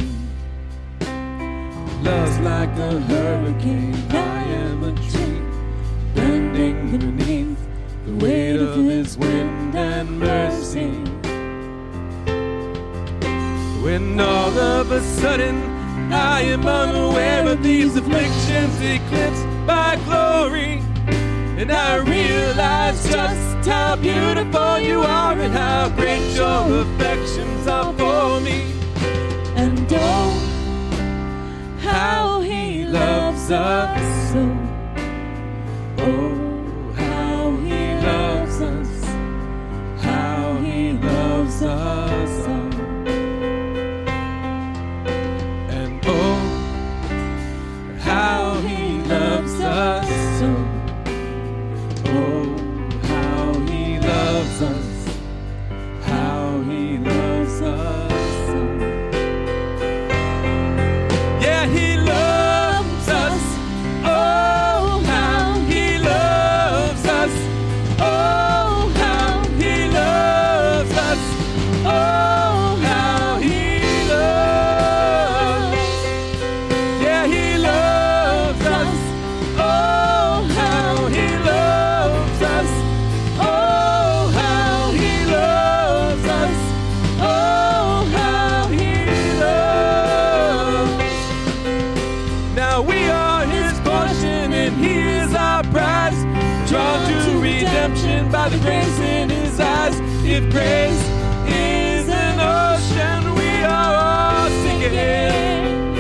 love's like a hurricane. I am a tree bending beneath the weight of his wind and mercy. When all of a sudden I am unaware of these afflictions eclipsed by glory, and I realize just how beautiful you are and how great your affections are for me. And oh, how he loves us so. Oh, how he loves us, how he loves us so. And oh, how he loves us so. Oh, how he loves us, how he loves us. By the grace in his eyes, if grace is an ocean, we are all sinking.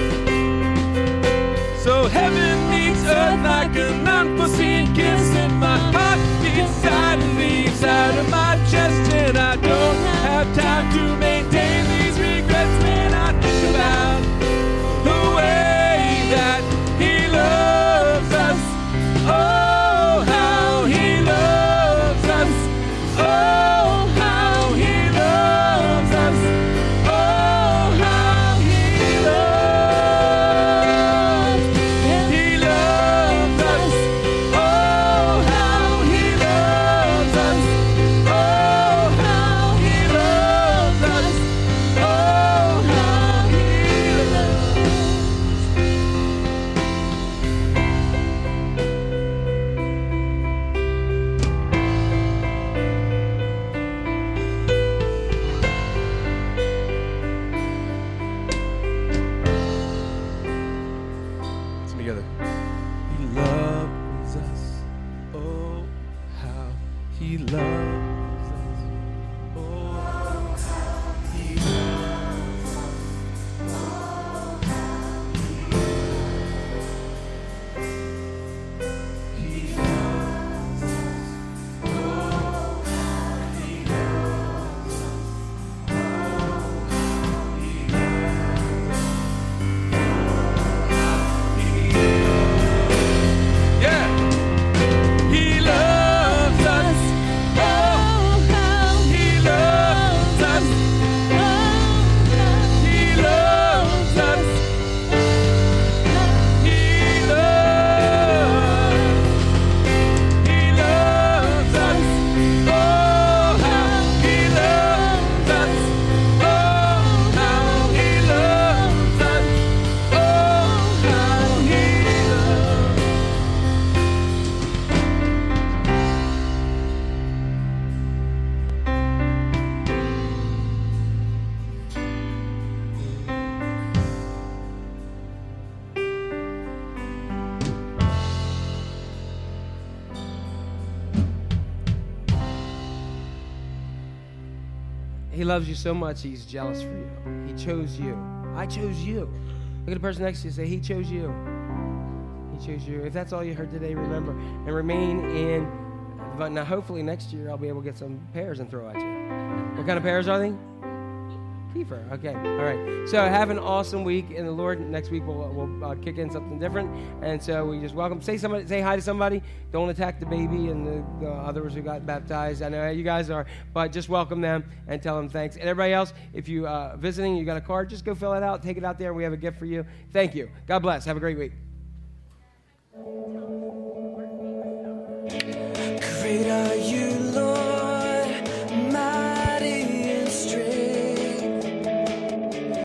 So heaven meets earth like an unforeseen kiss, and my heart beats silently inside of my chest, and I don't have time to maintain these regrets when I think about the way that he loves us. Oh, how he loves us. Oh, how he loves us. Oh, how he loves. He loves us. Oh, how he loves us. Oh, how he loves us. He loves you so much, he's jealous for you. He chose you. I chose you. Look at the person next to you and say, he chose you. He chose you. If that's all you heard today, remember. And remain in, but now hopefully next year I'll be able to get some pears and throw at you. What kind of pears are they? Kefir. Okay. All right. So have an awesome week in the Lord. Next week we'll, we'll uh, kick in something different. And so we just welcome. Say somebody. Say hi to somebody. Don't attack the baby and the, the others who got baptized. I know how you guys are, but just welcome them and tell them thanks. And everybody else, if you uh, visiting, you got a card, just go fill it out. Take it out there. We have a gift for you. Thank you. God bless. Have a great week.